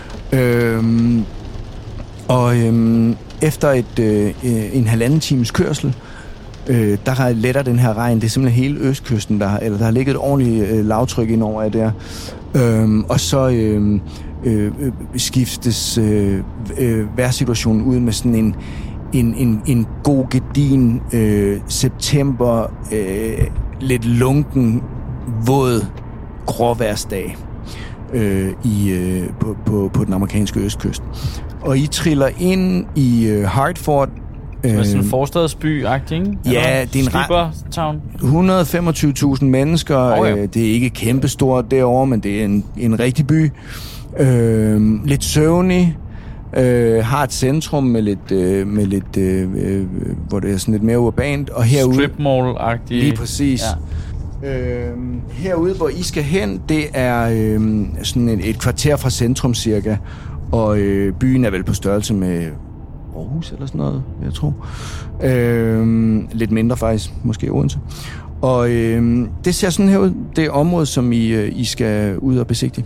Øhm, og øhm, efter et, øh, en halvanden times kørsel, øh, der har letter den her regn. Det er simpelthen hele østkysten, der har, eller der har ligget et ordentligt øh, lavtryk ind over der. Øhm, og så øh, øh, skiftes øh, øh, vejrsituationen ud med sådan en En, en, en god gedin øh, september, øh, lidt lunken, våd, gråværsdag øh, i, øh, på, på, på den amerikanske østkyst. Og I triller ind i øh, Hartford. Det er Øh, sådan en forstadsby-agtig, ikke? Ja, det er en Sleeper Town. et hundrede og femogtyve tusind mennesker. Oh, ja. øh, det er ikke kæmpestort derovre, men det er en, en rigtig by. Øh, lidt søvnig. Øh, har et centrum med lidt, øh, med lidt øh, øh, hvor det er sådan lidt mere urbant, og herude Strip mall-agtig. lige præcis. Ja. Øh, herude, hvor I skal hen, det er øh, sådan et, et kvarter fra centrum cirka, og øh, byen er vel på størrelse med Aarhus eller sådan noget, jeg tror. Øh, lidt mindre faktisk, måske Odense. Og øh, det ser sådan her ud. Det er området, som I, øh, I skal ud og besigtige.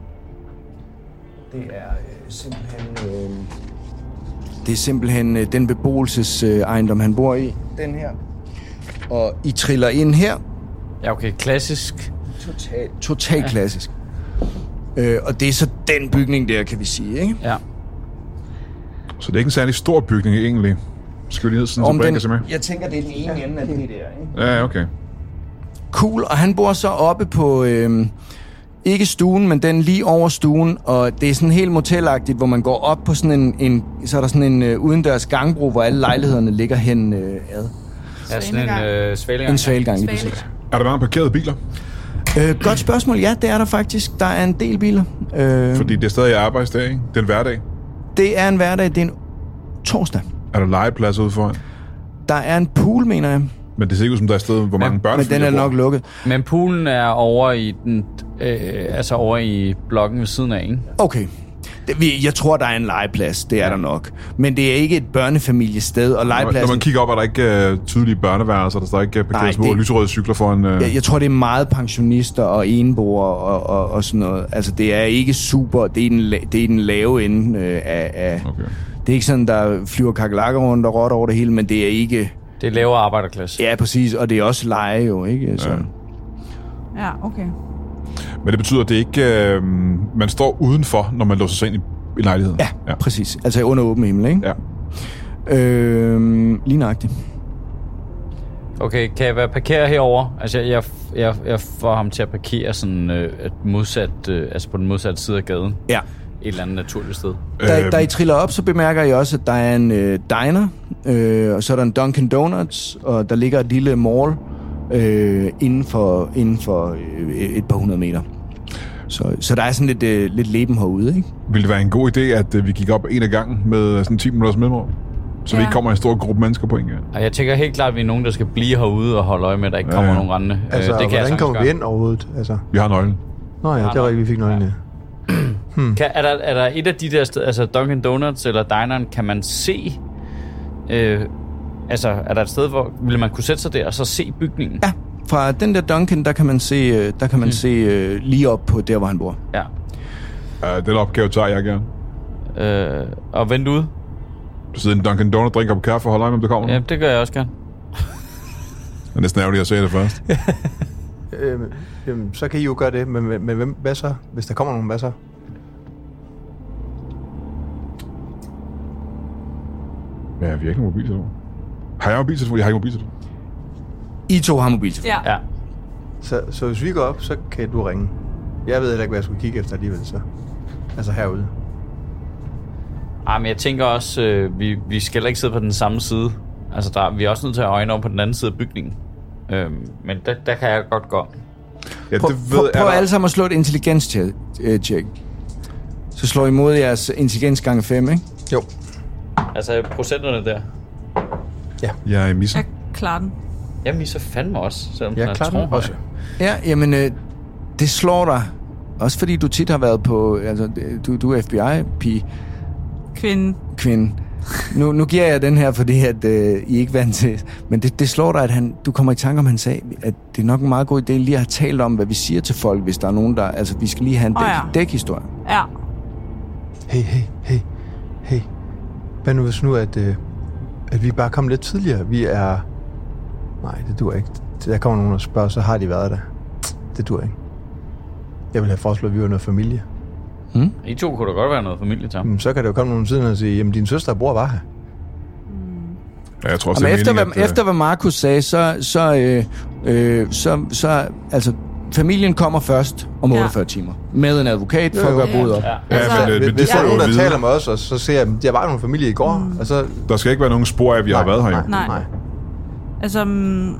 Det er øh, simpelthen... Øh, det er simpelthen øh, den beboelsesejendom, øh, han bor i. Den her. Og I triller ind her. Ja, okay. Klassisk. Total, total ja. klassisk. Øh, og det er så den bygning der, kan vi sige, ikke? Ja. Så det er ikke en særlig stor bygning, egentlig. Skal vi lige ned sådan, Om så den, kan se med? jeg tænker, det er den ene ende af det der, ikke? Ja, okay. Cool, og han bor så oppe på, øh, ikke stuen, men den lige over stuen, og det er sådan helt motelagtigt, hvor man går op på sådan en, en så er der sådan en uh, udendørs gangbro, hvor alle lejlighederne ligger hen øh, ad. Ja, sådan en øh, svalegang. En svalegang, lige præcis. Er der mange parkerede biler? Øh, godt spørgsmål. Ja, det er der faktisk. Der er en del biler. Øh, Fordi det er stadig arbejdsdag, ikke? Det er en hverdag. det er en hverdag. Det er en torsdag. Er der legepladser ude foran? Der er en pool, mener jeg. Men det ser ikke ud som, der er et sted, hvor mange Men børnefamilier den er bor. nok lukket. Men poolen er over i den, øh, altså over i blokken ved siden af, ikke? Okay. Det, vi- jeg tror, der er en legeplads. Det er der nok. Men det er ikke et børnefamiliested, og Når legepladsen... man kigger op, er der ikke uh, tydelige børneværelser, der står ikke uh, Nej, parkeret små det- lyserøde cykler foran... Uh... Jeg, jeg tror, det er meget pensionister og eneboere og, og, og sådan noget. Altså, det er ikke super... Det er den, la- det er den lave ende øh, af... af Okay. det er ikke sådan, der flyver kakelakker rundt og rotter over det hele, men det er ikke... Det er lavere arbejderklasse. Ja, præcis. Og det er også leje jo, ikke? Så. Ja. Ja, okay. Men det betyder, at det ikke... Uh, man står udenfor, når man låser sig ind i, i lejligheden. Ja, ja, præcis. Altså under åben himmel, ikke? Ja. Øh, lige nøjagtigt. Okay, kan jeg være parkeret herover? Altså, jeg, jeg, jeg får ham til at parkere sådan øh, et modsat, øh, altså på den modsatte side af gaden. Ja. Et eller andet naturligt sted. Da, Øhm. da I triller op, så bemærker I også, at der er en øh, diner, øh, og så er der en Dunkin' Donuts, og der ligger et lille mall øh, inden for, inden for øh, et par hundrede meter. Så, så der er sådan lidt, øh, lidt leben herude, ikke? Ville det være en god idé, at uh, vi gik op en af gangen med sådan ti minutters mellemrum? Så ja. vi Ja. ikke kommer en stor gruppe mennesker på en gang. Og jeg tænker helt klart, at vi er nogen, der skal blive herude og holde øje med, at der ikke Ja, kommer ja. nogen rendende. Altså, Øh, det kan jeg hvordan sagtens kommer vi gøre. ind overhovedet? Altså, Vi har nøglen. nå ja, det var rigtigt, vi fik nøglen, ja. Kan, er, der, er der et af de der steder, altså Dunkin' Donuts eller dineren, kan man se... Øh, altså, er der et sted, hvor vil man kunne sætte sig der og så se bygningen? Ja, fra den der Dunkin', der kan man se, øh, der kan man mm. se øh, lige op på der, hvor han bor. Ja. Uh, den opgave tager jeg gerne. Øh, og vente ude? Du sidder i en Dunkin' Donut, drikker på kaffe og holder øje med, om der kommer Ja, nogen. det gør jeg også gerne. Det er næsten ærgerligt at se det først. Øhm, jamen, så kan I jo gøre det, men, men, men hvem, hvad så? Hvis der kommer nogen, hvad så? Ja, vi har ikke nogen mobiltelefon. Har jeg mobiltelefon? Jeg har ikke mobiltelefon. I to har mobiltelefon. Ja. Ja. Så, så hvis vi går op, så kan du ringe. Jeg ved heller ikke, hvad jeg skulle kigge efter alligevel, så. Altså herude. Ah, men jeg tænker også, øh, vi, vi skal heller ikke sidde på den samme side. Altså, der, vi er også nødt til at have øjne over på den anden side af bygningen. Øhm, men der, der kan jeg godt gå. Ja, Prøv, det prøv, ved prøv jeg. alle sammen at slå et intelligens-check. Så slår I imod jeres intelligens gange fem, ikke? Jo. Altså, procenterne der. Jeg er misser. Jeg klarer den. Jeg misser fandme også, selvom Jeg den er klarer den tårnhøj. også. Ja, jamen, øh, det slår dig. Også fordi du tit har været på... Altså, du, du er F B I-pige, Kvinde. kvinde. Nu, nu giver jeg den her, fordi at, øh, I er ikke vant til... Men det, det slår dig, at han, du kommer i tanke om, han sagde, at det er nok en meget god idé lige at have talt om, hvad vi siger til folk, hvis der er nogen, der... Altså, vi skal lige have en dæk, Åh, ja. dækhistorie. Ja. Hey, hey, hey, hey. Hvad nu hvis nu, at, øh, at vi bare kom lidt tidligere? Vi er... Nej, det dur ikke. Der kommer nogen og spørger, så har de været der. Det dur ikke. Jeg vil have foreslået, at vi var noget familie. I to kunne da godt være noget familie til ham. Men så kan der jo komme nogen siden og sige, jamen din søster og bror var her. Ja, jeg tror også, Jamen, det er efter, meningen, hvad, at, efter hvad Markus sagde, så, så, øh, øh, så, så altså, familien kommer først om Ja. otteogfyrre timer. Med en advokat for Jo, at jo. gøre boet op. Ja. Ja, Altså, men, øh, men Hvis det der får er du nogen, at der vide. taler med os, og så siger jeg, der var nogle familie i går, mm. og så... Der skal ikke være nogen spor af, at vi har været her. nej, Nej. nej. Altså, mm,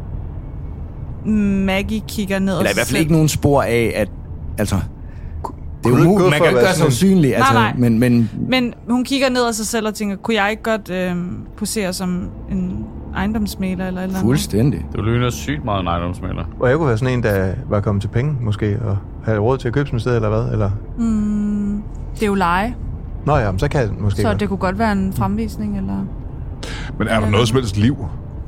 Maggie kigger ned Eller i og hvert fald selv- ikke nogen spor af, at... Altså, det er Kunne du jo ikke gå umuligt. Man for kan at ikke være gøre sig sådan en- usynlig. Altså, Nej, nej. Men, men Men hun kigger ned af sig selv og tænker, kunne jeg ikke godt øh, posere som en ejendomsmægler eller et eller andet? fuldstændig. Du ligner sygt meget en ejendomsmægler. Og jeg kunne være sådan en, der var kommet til penge, måske, og havde råd til at købe sådan et sted, eller hvad? Eller... Mm, det er jo leje, Nå ja, men så kan jeg måske så godt. det kunne godt være en fremvisning, eller... Men er der noget som helst liv?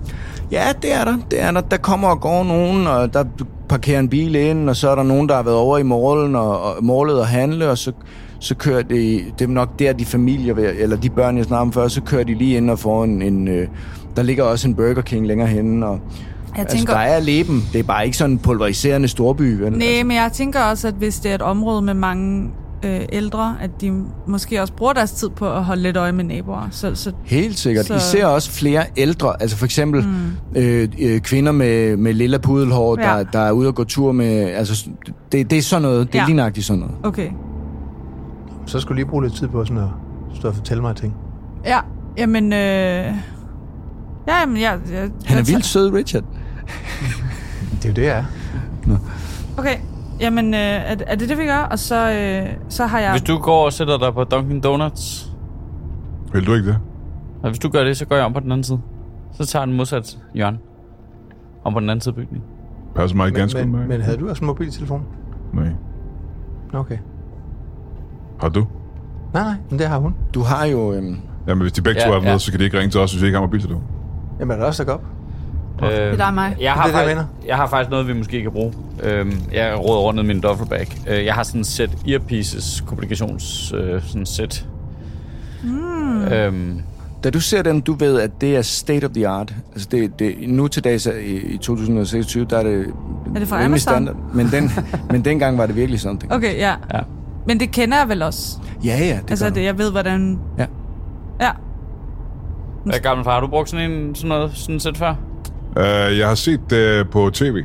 Ja, det er der. Det er der. Der kommer og går nogen, og der parkerer en bil ind, og så er der nogen, der har været over i målen og, og målet og handle, og så, så kører de, det er nok der, de familier, eller de børn, jeg snakker om før, så kører de lige ind og får en, en øh, der ligger også en Burger King længere henne, og Jeg altså, tænker, der er leben. Det er bare ikke sådan en pulveriserende storby. Vel? nej, Altså. men jeg tænker også, at hvis det er et område med mange øh, ældre, at de måske også bruger deres tid på at holde lidt øje med naboer. Så, så, Helt sikkert. Så... I ser også flere ældre, altså for eksempel mm. øh, øh, kvinder med, med lilla pudelhår, Ja. der, der er ude og gå tur med... Altså, det, det er sådan noget. Det er Ja. lige nøjagtigt sådan noget. Okay. Så skulle du lige bruge lidt tid på sådan at stå og fortælle mig ting. Ja, jamen... Øh... Ja, jamen, jeg... jeg Han er jeg, vildt sød, Richard. Det er jo det, jeg er. Okay, jamen, øh, er, er det det, vi gør? Og så, øh, så har jeg... Hvis du går og sætter dig på Dunkin' Donuts, Vil du ikke det? og hvis du gør det, så går jeg om på den anden side. Så tager den modsat hjørne. Om på den anden side af bygningen. Passer mig Men, ganske men, udmærket. men havde du også en mobiltelefon? Nej. Okay. Har du? Nej, nej, men det har hun. Du har jo... Øhm, Jamen, hvis de begge Ja, to er med, ja. så kan de ikke ringe til os, hvis vi ikke har mobiltelefon. Jamen, er der også der går op? Øh, Det er dig og mig. Jeg har, Det er det, jeg faktisk, jeg har faktisk noget, vi måske kan bruge. Øhm, jeg råder rundt i min duffelbag. Øh, jeg har sådan et sæt earpieces, kommunikations øh, sådan et sæt. Mm. Øhm, da du ser dem, du ved, at det er state of the art. Altså, det, det, nu til dags i, i to tusind og seksogtyve, der er det... Er det fra rimelig Amazon? standard. Men, den, men dengang var det virkelig sådan. Okay, ja. ja. Men det kender jeg vel også. Ja, ja, det Altså, gør det, du. jeg ved, hvordan... Ja. Ja. Hvad gammel far, har du brugt sådan en sådan noget sådan et sæt før? Uh, jeg har set det på tv.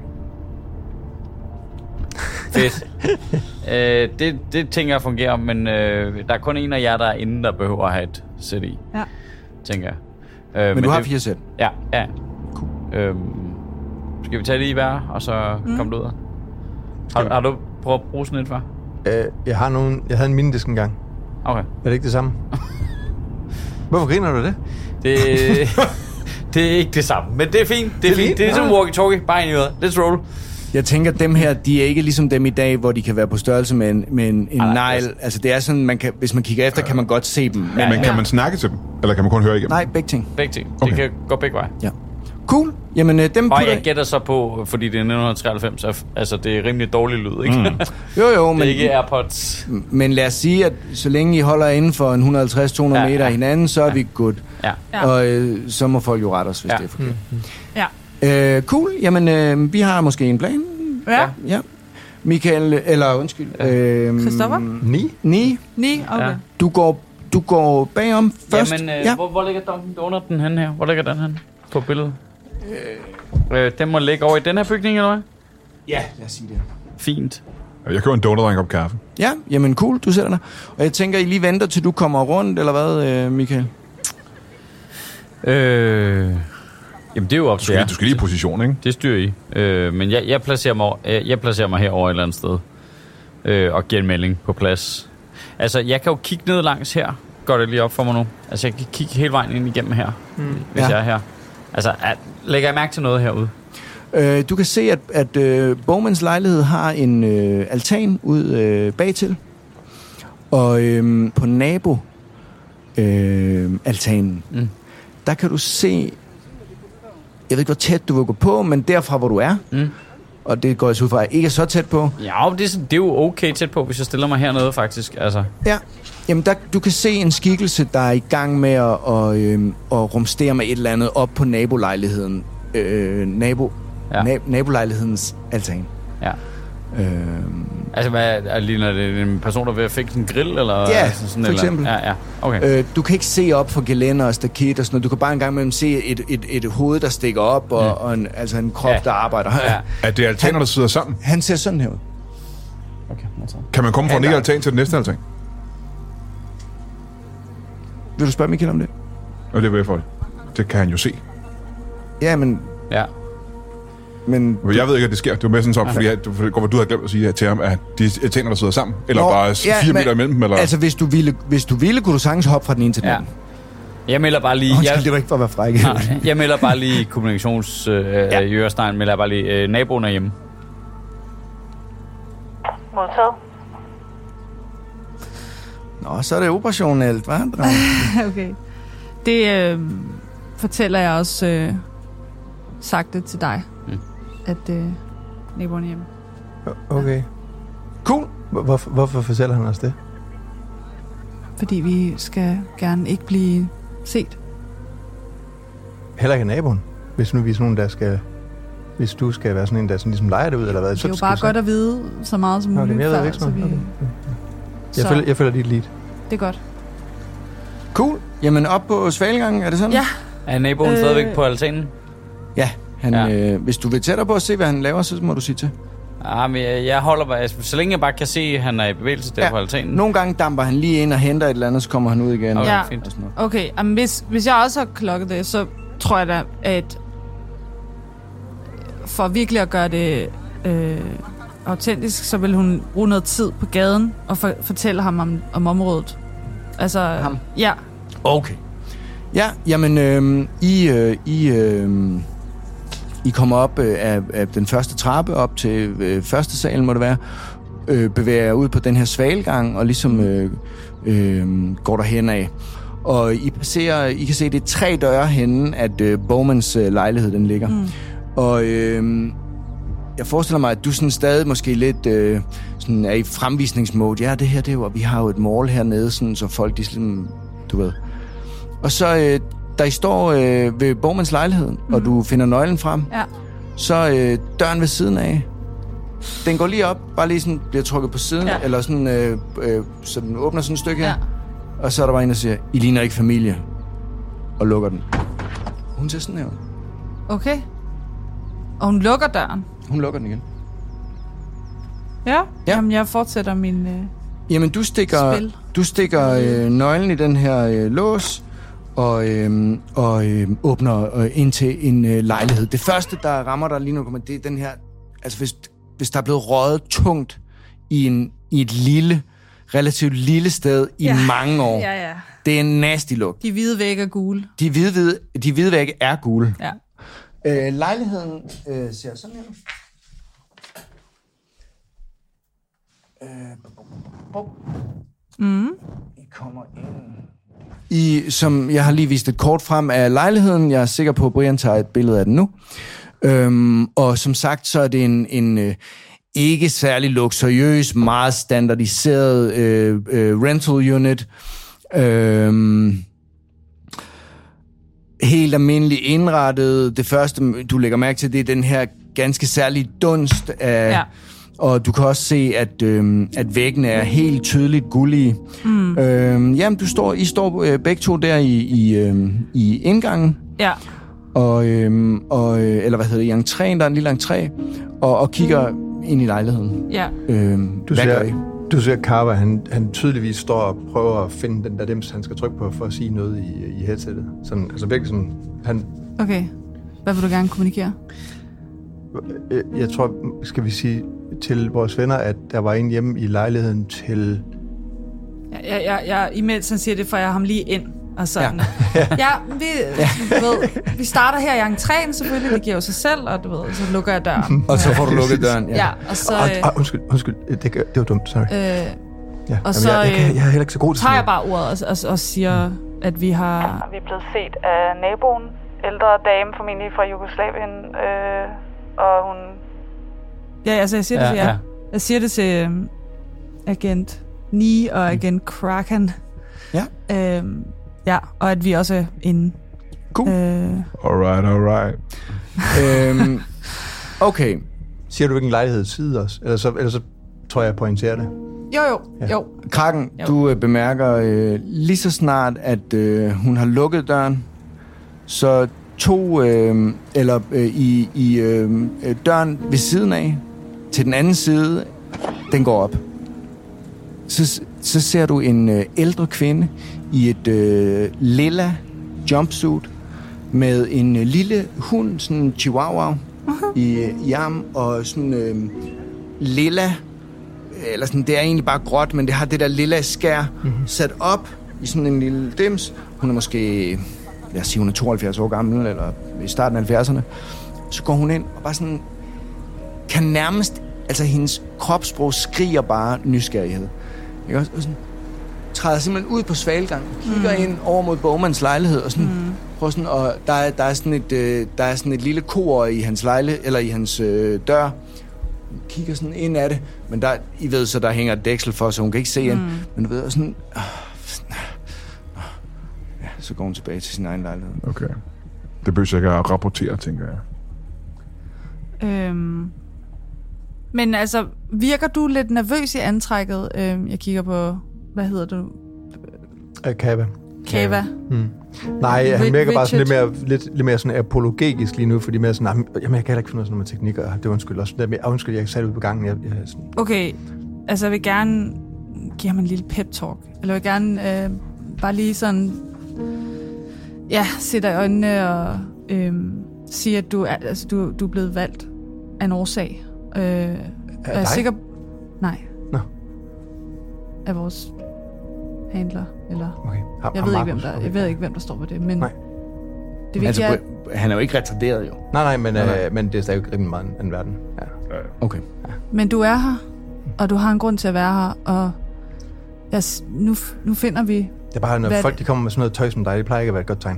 Fedt. øh, det, det tænker jeg fungerer, men øh, der er kun en af jer, der er inde, der behøver at have et sæt i. Ja. Tænker jeg. Øh, Men du har det, fire sæt. Ja, ja. Cool. Øhm, skal vi tage det i hver, og så mm. komme ud af? Har, har du prøvet at bruge sådan et før? Øh, jeg har nogen... Jeg havde en minidisk engang. Okay. Er det ikke det samme? Hvorfor griner du det? Det, det er ikke det samme, men det er fint. Det er, det er fint. Det er ligesom walkie-talkie. Bare ind i øret. Let's roll. Jeg tænker, dem her, de er ikke ligesom dem i dag, hvor de kan være på størrelse med en, med en, en Ej, negl. altså- Altså, det er sådan, man kan, hvis man kigger efter, kan man godt se dem. Men, Men kan man snakke til dem? Eller kan man kun høre igennem? nej, begge ting. Begge ting. Okay. Det kan gå begge veje. Ja. Cool. Jamen, øh, dem Og putter jeg gætter så på, fordi det er nitten treoghalvfems, så- altså det er rimelig dårlig lyd, ikke? Mm. Jo, jo, det men, er ikke AirPods. men lad os sige, at så længe I holder inden for en et hundrede og halvtreds til to hundrede Ja, meter ja. af hinanden, så er Ja. vi good. Ja. Ja. Og øh, så må folk jo rette os, hvis Ja. det er forkert. Ja. Øh, cool. Jamen, øh, vi har måske en plan. Ja. Ja. Michael, eller undskyld. Øh, Christoffer? Ni? Ni. Ni? Okay. Ja. Du går, du går bagom først. Jamen, øh, ja. hvor, hvor ligger Dunkin' Donut den henne her? Hvor ligger den henne på billedet? Øh, den må ligge over i den her bygning, eller hvad? ja, lad os sige det. Fint. Jeg køber en donut og en kop kaffe. Ja, jamen cool, du sætter dig. Og jeg tænker, I lige venter, til du kommer rundt, eller hvad, øh, Michael? Øh, jamen, det er jo op Du til skal, jer. lige, du skal lige i position, ikke? Det styrer I. Øh, men jeg, jeg, placerer mig, jeg, jeg placerer mig herovre et eller andet sted. Øh, og giver en melding på plads. Altså, jeg kan jo kigge ned langs her. Går det lige op for mig nu? Altså, jeg kan kigge hele vejen ind igennem her. Mm. Hvis Ja. jeg er her. Altså, at, lægger jeg mærke til noget herude? Øh, du kan se, at, at øh, Bowmans lejlighed har en øh, altan ud øh, bagtil. Og øh, på nabo øh, altanen, Mm. der kan du se, jeg ved ikke, hvor tæt du vil gå på, men derfra, hvor du er, Mm. og det går jeg så ud fra, at jeg ikke er så tæt på, Ja, det er, sådan- det er jo okay tæt på, hvis jeg stiller mig hernede, faktisk. Altså, ja, jamen der, du kan se en skikkelse, der er i gang med at, og, øh, at rumstere med et eller andet op på nabolejligheden. Øh, nabo, Ja. ja. nab- nabolejlighedens altan. ja. Øh, Altså, hvad er ligner det en person, der vil fikse en grill, eller Ja, altså sådan for eller- eksempel. Ja, ja. Okay. øh, du kan ikke se op for gelænder og stakit og sådan noget. Du kan bare engang imellem se et, et, et hoved, der stikker op, og, Mm. og en, altså en krop, Ja. der arbejder. Ja. Er det altaner, der sidder sammen? Han ser sådan her ud. Okay, modtaget. Kan man komme fra Ja, den ene der- altan til den næste altan? Vil du spørge Michael om det? Og det vil jeg for det. Det kan han jo se. Ja, men... Ja. men Men jeg ved ikke, at det sker. Det var mere sådan så, fordi at, du, du havde glemt at sige til ham, at de altaner, der sidder sammen. Eller Nå, bare ja, fire men- meter imellem dem. Eller... altså, hvis du, ville, hvis du ville, kunne du sagtens hoppe fra den ene til den Ja. anden. Jeg melder bare lige... Undskyld, Jeg, det var ikke for at være fræk. nej, jeg melder bare lige kommunikations... Øh, ja. Jørgenstein melder jeg bare lige... Øh, naboen er hjemme. Modtaget. Nå, så er det operationelt, hva', dreng? Okay. Det øh, fortæller jeg også øh, sagt det til dig, mm. at øh, naboen er hjemme. Okay. Cool. Hvorfor, hvorfor fortæller han os det? Fordi vi skal gerne ikke blive set. Heller ikke naboen. Hvis nu vi er sådan nogen, der skal... Hvis du skal være sådan en, der sådan ligesom leger det ud, eller hvad? Det er jo bare godt at vide så meget som muligt. Okay, jeg ved ikke sådan noget. Jeg følger, jeg følger dit lead. Det er godt. Cool. Jamen op på Svalegangen, er det sådan? Ja. Er naboen øh... stadigvæk på altanen? Ja. Han, ja. Øh, hvis du vil tættere på at se, hvad han laver, så må du sige til. Ja, men jeg, jeg holder bare... Så længe jeg bare kan se, at han er i bevægelse der ja. på altanen. Nogle gange damper han lige ind og henter et eller andet, så kommer han ud igen. Okay, ja. fint. Okay, men hvis, hvis jeg også har klokket det, så tror jeg da, at for virkelig at gøre det øh, autentisk, så vil hun bruge noget tid på gaden og for, fortælle ham om, om området. Altså, ham? Ja. Okay. Ja, jamen, øh, I, øh, I, øh, I kommer op øh, af, af den første trappe op til øh, første salen, må det være, øh, bevæger jer ud på den her svalgang, og ligesom øh, øh, går derhen af. Og I passerer, I kan se, det er tre døre henne, at øh, Bowmans øh, lejlighed, den ligger. Mm. Og øh, jeg forestiller mig, at du sådan stadig måske lidt øh, sådan er i fremvisningsmode. Ja, det her, det er jo, vi har jo et mall hernede, sådan, så folk, de sådan, du ved. Og så, øh, da I står øh, ved Bowmans lejlighed, mm. og du finder nøglen frem, ja. så øh, døren ved siden af, den går lige op, bare lige sådan bliver trukket på siden, ja. eller sådan, øh, øh, så den åbner sådan et stykke her. Ja. Og så er der bare en, der siger, I ligner ikke familie, og lukker den. Hun ser sådan her. Okay. Og hun lukker døren? Hun lukker den igen. Ja? Ja. Jamen, jeg fortsætter min øh, Jamen, du stikker, spil. Du stikker øh, nøglen i den her øh, lås, og, øh, og øh, åbner øh, ind til en øh, lejlighed. Det første, der rammer dig lige nu, det er den her... Altså, hvis, hvis der er blevet røget tungt i, en, i et lille, relativt lille sted i ja. mange år. Ja, ja. Det er en nasty lugt. De hvide vægge er gule. De hvide, hvide, de hvide vægge er gule. Ja. Øh, lejligheden øh, ser sådan her. Øh, mm. I kommer ind. I, som jeg har lige vist et kort frem af lejligheden. Jeg er sikker på, at Brian tager et billede af den nu. Øhm, og som sagt, så er det en, en øh, ikke særlig luksuriøs, meget standardiseret øh, øh, rental unit. Øh, helt almindeligt indrettet. Det første, du lægger mærke til, det er den her ganske særlige dunst af... Ja. Og du kan også se, at, øh, at væggene er helt tydeligt gullige. Mm. Øh, jamen, du står, I står øh, begge to der i, i, øh, i indgangen. Ja. Og, øh, og, eller hvad hedder det, i entréen, der er en lille entré, og, og kigger ind i lejligheden. Ja. Øh, du, ser, du ser Carver, han, han tydeligvis står og prøver at finde den der dims, han skal trykke på for at sige noget i, i headsettet. Sådan, altså virkelig sådan, han... Okay. Hvad vil du gerne kommunikere? Jeg, jeg tror, skal vi sige til vores venner, at der var en hjemme i lejligheden til... Ja, ja, ja, ja, imens han siger det, får jeg ham lige ind. Og sådan. Ja, ja vi, ja. Ved, vi starter her i entréen selvfølgelig, det giver jo sig selv, og du ved, så lukker jeg døren. Og så får du lukket døren, ja. Ja, og så... Og, og, undskyld, undskyld, det, det var dumt, sorry. Øh, ja, og jamen, så jeg, jeg, jeg, jeg er heller ikke så god til tager jeg bare ordet og, og, og siger, mm. at vi har... Vi er blevet set af naboen, ældre dame, formentlig fra Jugoslavien, øh, og hun... Ja, altså jeg siger det ja, til jer. Ja. Jeg siger det til um, agent Ni og agent Kraken. Ja. Øhm, ja, og at vi også er inde. Cool. Øh, alright, alright. øhm, okay. Siger du hvilken lejlighed side også? Eller så, eller så tror jeg, jeg pointerer det. Jo, jo, ja. jo. Kraken, jo. du øh, bemærker øh, lige så snart, at øh, hun har lukket døren, så to, øh, eller øh, i, i øh, døren ved siden af, til den anden side, den går op. Så, så ser du en øh, ældre kvinde i et øh, lilla jumpsuit med en øh, lille hund, sådan en chihuahua, uh-huh. i, i arm, og sådan øh, lilla, eller sådan, det er egentlig bare gråt, men det har det der lilla skær mm-hmm. sat op i sådan en lille dims. Hun er måske, lad os sige, hun er tooghalvfjerds år gammel, eller i starten af halvfjerdserne. Så går hun ind og bare sådan, kan nærmest, altså hendes kropssprog skriger bare nysgerrighed. Ikke også? Og sådan, træder simpelthen ud på Svalgang, kigger mm. ind over mod Bowmans lejlighed, og sådan, mm. prøver sådan, og der er, der er sådan et, øh, der er sådan et lille kor i hans lejlighed, eller i hans øh, dør, kigger sådan ind af det, men der, I ved så, der hænger et dæksel for, så hun kan ikke se mm. ind, men du ved, og sådan, øh, ja, så går hun tilbage til sin egen lejlighed. Okay. Det behøver jeg ikke at rapportere, tænker jeg. Øhm, men altså, virker du lidt nervøs i antrækket? Øhm, jeg kigger på, hvad hedder du? Uh, Kava. Kava. Hmm. Nej, han virker bare sådan lidt mere, lidt, lidt mere sådan apologetisk lige nu, fordi mere sådan, jamen, jeg kan heller ikke finde noget sådan med teknikker, det var undskyld også. Jeg undskyld, jeg er sat ud på gangen. Jeg, jeg, sådan. Okay, altså jeg vil gerne give ham en lille pep-talk. Eller jeg vil gerne øh, bare lige sådan, ja, se dig i øjnene og øh, sige, at du er, altså, du, du er blevet valgt af en årsag. Øh, er jeg er sikker? Nej. Nå. Af vores handler, eller... Okay. Ham, jeg, ham ved Marcus, ikke, hvem der, okay. jeg ved ikke, hvem der står på det, men... Nej. Det altså, er, han er jo ikke retarderet, jo. Nej, nej, men, nej, nej. Øh, men det er stadig rimelig meget en anden verden. Ja. Okay. Ja. Men du er her, og du har en grund til at være her, og jeg, nu, nu finder vi... Det er bare, når folk de kommer med sådan noget tøj som dig, det plejer ikke at være et godt tegn.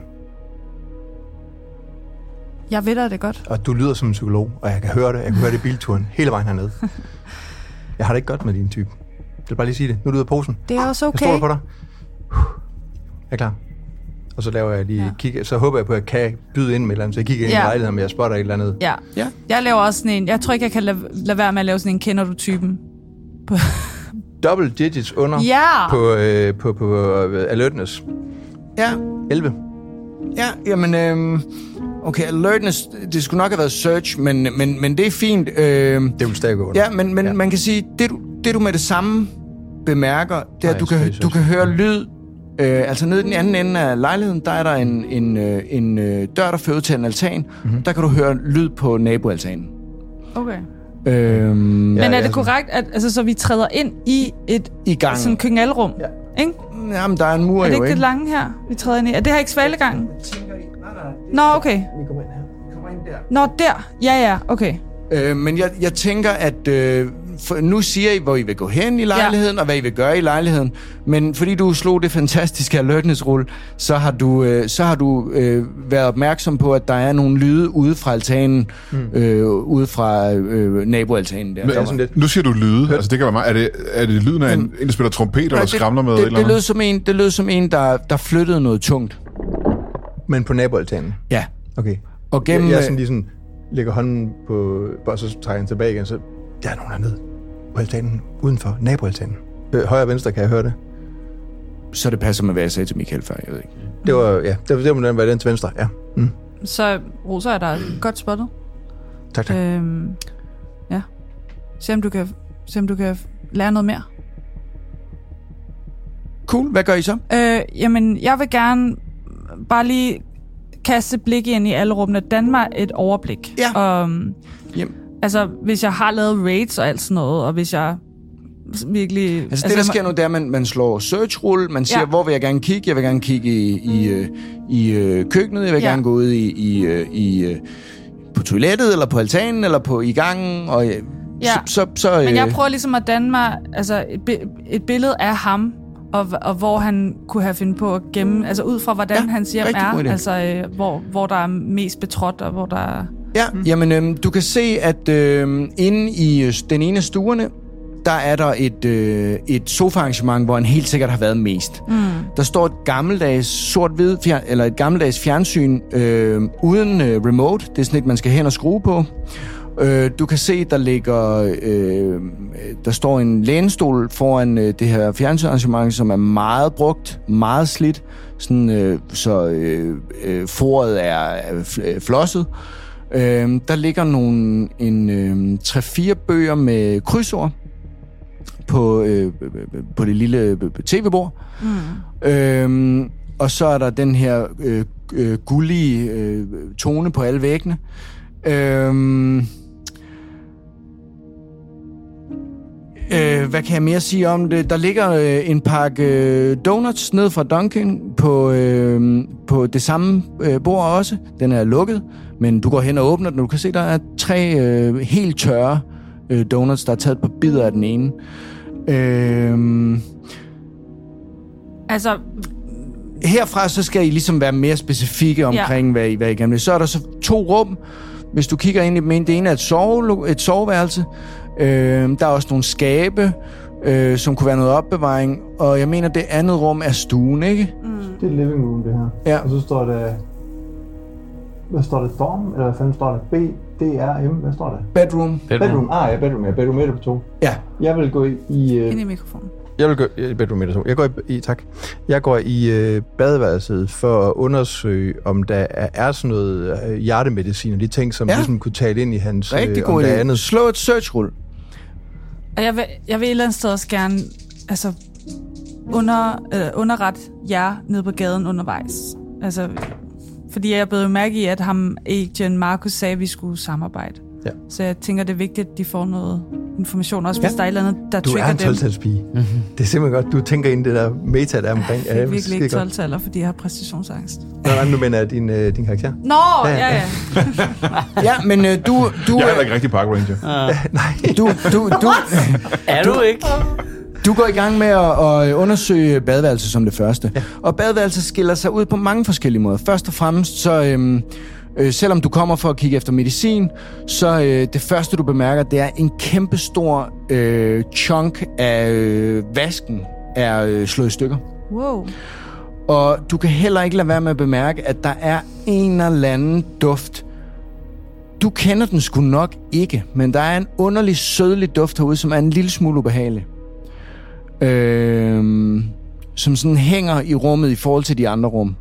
Jeg ved dig det godt. Og du lyder som en psykolog, og jeg kan høre det. Jeg kan høre det i bilturen hele vejen hernede. Jeg har det ikke godt med din type. Jeg vil bare lige sige det. Nu er du ude af posen. Det er også okay. Jeg stoler på dig. Jeg er klar. Og så laver jeg lige ja. kigge. Så håber jeg på, at jeg kan byde ind med et eller andet. Så jeg kigger ind ja. i lejligheden, men jeg spotter et eller andet. Ja. ja. Jeg laver også sådan en... Jeg tror ikke, jeg kan lade, lade være med at lave sådan en kender du typen. På double digits under ja. på, øh, på, på uh, alertness. Ja. elleve. Ja, jamen... Øh, okay, alertness, det skulle nok have været search, men, men, men det er fint. Øh, det vil stadig gå under. Ja, men, men ja. man kan sige, det du, det du med det samme bemærker, det er, Nej, at du kan, du kan høre lyd. Øh, altså nede i den anden ende af lejligheden, der er der en, en, en, en dør, der fører til en altan. Mm-hmm. Der kan du høre lyd på naboaltanen. Okay. Øhm, men er det korrekt, at altså, så vi træder ind i et i gang. Sådan køkkenalrum? Ja. Ikke? Jamen, der er en mur jo, ikke? Er det ikke det ikke? lange her, vi træder ind i? Er det her ikke svalegangen? Nå, okay. Vi kommer ind her. Vi kommer ind der. Nå, der. Ja, ja, okay. Øh, men jeg, jeg tænker, at øh, for, nu siger I, hvor I vil gå hen i lejligheden, ja. og hvad I vil gøre i lejligheden. Men fordi du slog det fantastiske alertness-rulle, så har du, øh, så har du øh, været opmærksom på, at der er nogle lyde ude fra altanen, mm. øh, ude fra øh, naboaltanen der. Men, der var... Nu siger du lyde. Altså, det kan være meget. Er det, er det lyden af en, en, der spiller trompet, eller skramler med? Det, eller det, lød som en, det lød som en, der, der flyttede noget tungt. Men på naboaltanen? Ja. Okay. Og gennem... Jeg, jeg sådan lige sådan, lægger hånden på, og så trækker den tilbage igen, så der er nogen hernede på altanen, udenfor naboaltanen. Øh, højre og venstre, kan jeg høre det? Så det passer med, hvad jeg sagde til Michael før, jeg ved ikke. Det var, ja, det var, det var, var den til venstre, ja. Mm. Så Rosa er der godt spottet. Tak, tak. Øhm, ja. Se om du kan, se om du kan lære noget mere. Cool, hvad gør I så? Øh, jamen, jeg vil gerne bare lige kaste blik ind i alle rummene, danne mig et overblik. Ja. Og, Jamen. Altså, hvis jeg har lavet raids og alt sådan noget, og hvis jeg virkelig... Altså, altså det, der sker nu, det er, at man, man slår search-rulle, man siger, ja. hvor vil jeg gerne kigge? Jeg vil gerne kigge i, i, i, i køkkenet, jeg vil ja. gerne gå ud i, i, i, på toilettet, eller på altanen, eller på i gangen, og ja. så, så, så... Men jeg prøver ligesom at danne mig altså, et, et billede af ham, Og, og hvor han kunne have fundet på at gemme, altså ud fra, hvordan ja, hans hjem er, altså øh, hvor, hvor der er mest betrådt, og hvor der er... Ja, mm. jamen øh, du kan se, at øh, inde i øh, den ene af stuerne, der er der et, øh, et sofa-arrangement, hvor han helt sikkert har været mest. Mm. Der står et gammeldags sort-hvid, fjern, eller et gammeldags fjernsyn øh, uden øh, remote. Det er sådan et, man skal hen og skrue på. Øh, du kan se, der ligger, øh, der står en lænestol foran øh, det her fjernsynsarrangement, som er meget brugt, meget slidt, sådan, øh, så øh, øh, foret er øh, flosset. Øh, der ligger nogle en øh, tre-fire bøger med krydsord på øh, på det lille tv-bord. Mm. Øh, og så er der den her øh, øh, gullige øh, tone på alle væggene. Øhm, øh, hvad kan jeg mere sige om det? Der ligger øh, en pakke øh, donuts ned fra Dunkin' på, øh, på det samme øh, bord også. Den er lukket, men du går hen og åbner den, og du kan se, der er tre øh, helt tørre øh, donuts, der er taget på bidder af den ene. Øh, Altså, herfra så skal I ligesom være mere specifikke omkring, ja. hvad, I, hvad I gerne vil. Så er der så to rum. Hvis du kigger ind i dem, det ene er et, sove, et soveværelse. Øh, der er også nogle skabe, øh, som kunne være noget opbevaring. Og jeg mener, det andet rum er stuen, ikke? Mm. Det er living room, det her. Ja. Og så står der... Hvad står der? Dorm? Eller hvad fanden står der? B, D, R, M? Hvad står der? Bedroom. Bedroom. Bedroom. Ah, ja, bedroom. Ja, bedroom et på to. Ja. Jeg vil gå i... i uh... ind i mikrofonen. Jeg vil gå i bedroom et to. Jeg går i... Tak. Jeg går i uh, badeværelset for at undersøge, om der er, er sådan noget uh, hjertemedicin og de ting, som ja. ligesom kunne tale ind i hans... Rigtig uh, god idé. andet. Slå et search-rull. Og jeg vil, jeg vil et eller andet sted også gerne altså, under, øh, underret jer nede på gaden undervejs. Altså, fordi jeg blev jo mærke i, at ham, agent Markus, sagde, at vi skulle samarbejde. Ja. Så jeg tænker, det er vigtigt, at de får noget information, også hvis ja. der er et eller andet, der du trigger dem. Du er en tolv-talspige. Mm-hmm. Det er simpelthen godt, du tænker ind det der meta, der er omkring. Jeg er virkelig ikke tolv-taller, fordi jeg har præstationsangst. Nå, nej, nu mener jeg din, uh, din karakter. Nå, ja, ja. Ja, ja men uh, du... du jeg er ikke rigtig Park Ranger. Uh. Nej. Du, du, du, er du ikke? Du går i gang med at, at undersøge badeværelset som det første. Ja. Og badeværelset skiller sig ud på mange forskellige måder. Først og fremmest, så øhm, øh, selvom du kommer for at kigge efter medicin, så øh, det første, du bemærker, det er en kæmpe stor øh, chunk af øh, vasken er øh, slået i stykker. Wow. Og du kan heller ikke lade være med at bemærke, at der er en eller anden duft. Du kender den sgu nok ikke, men der er en underlig sødlig duft herude, som er en lille smule ubehagelig. Øhm, som sådan hænger i rummet i forhold til de andre rum.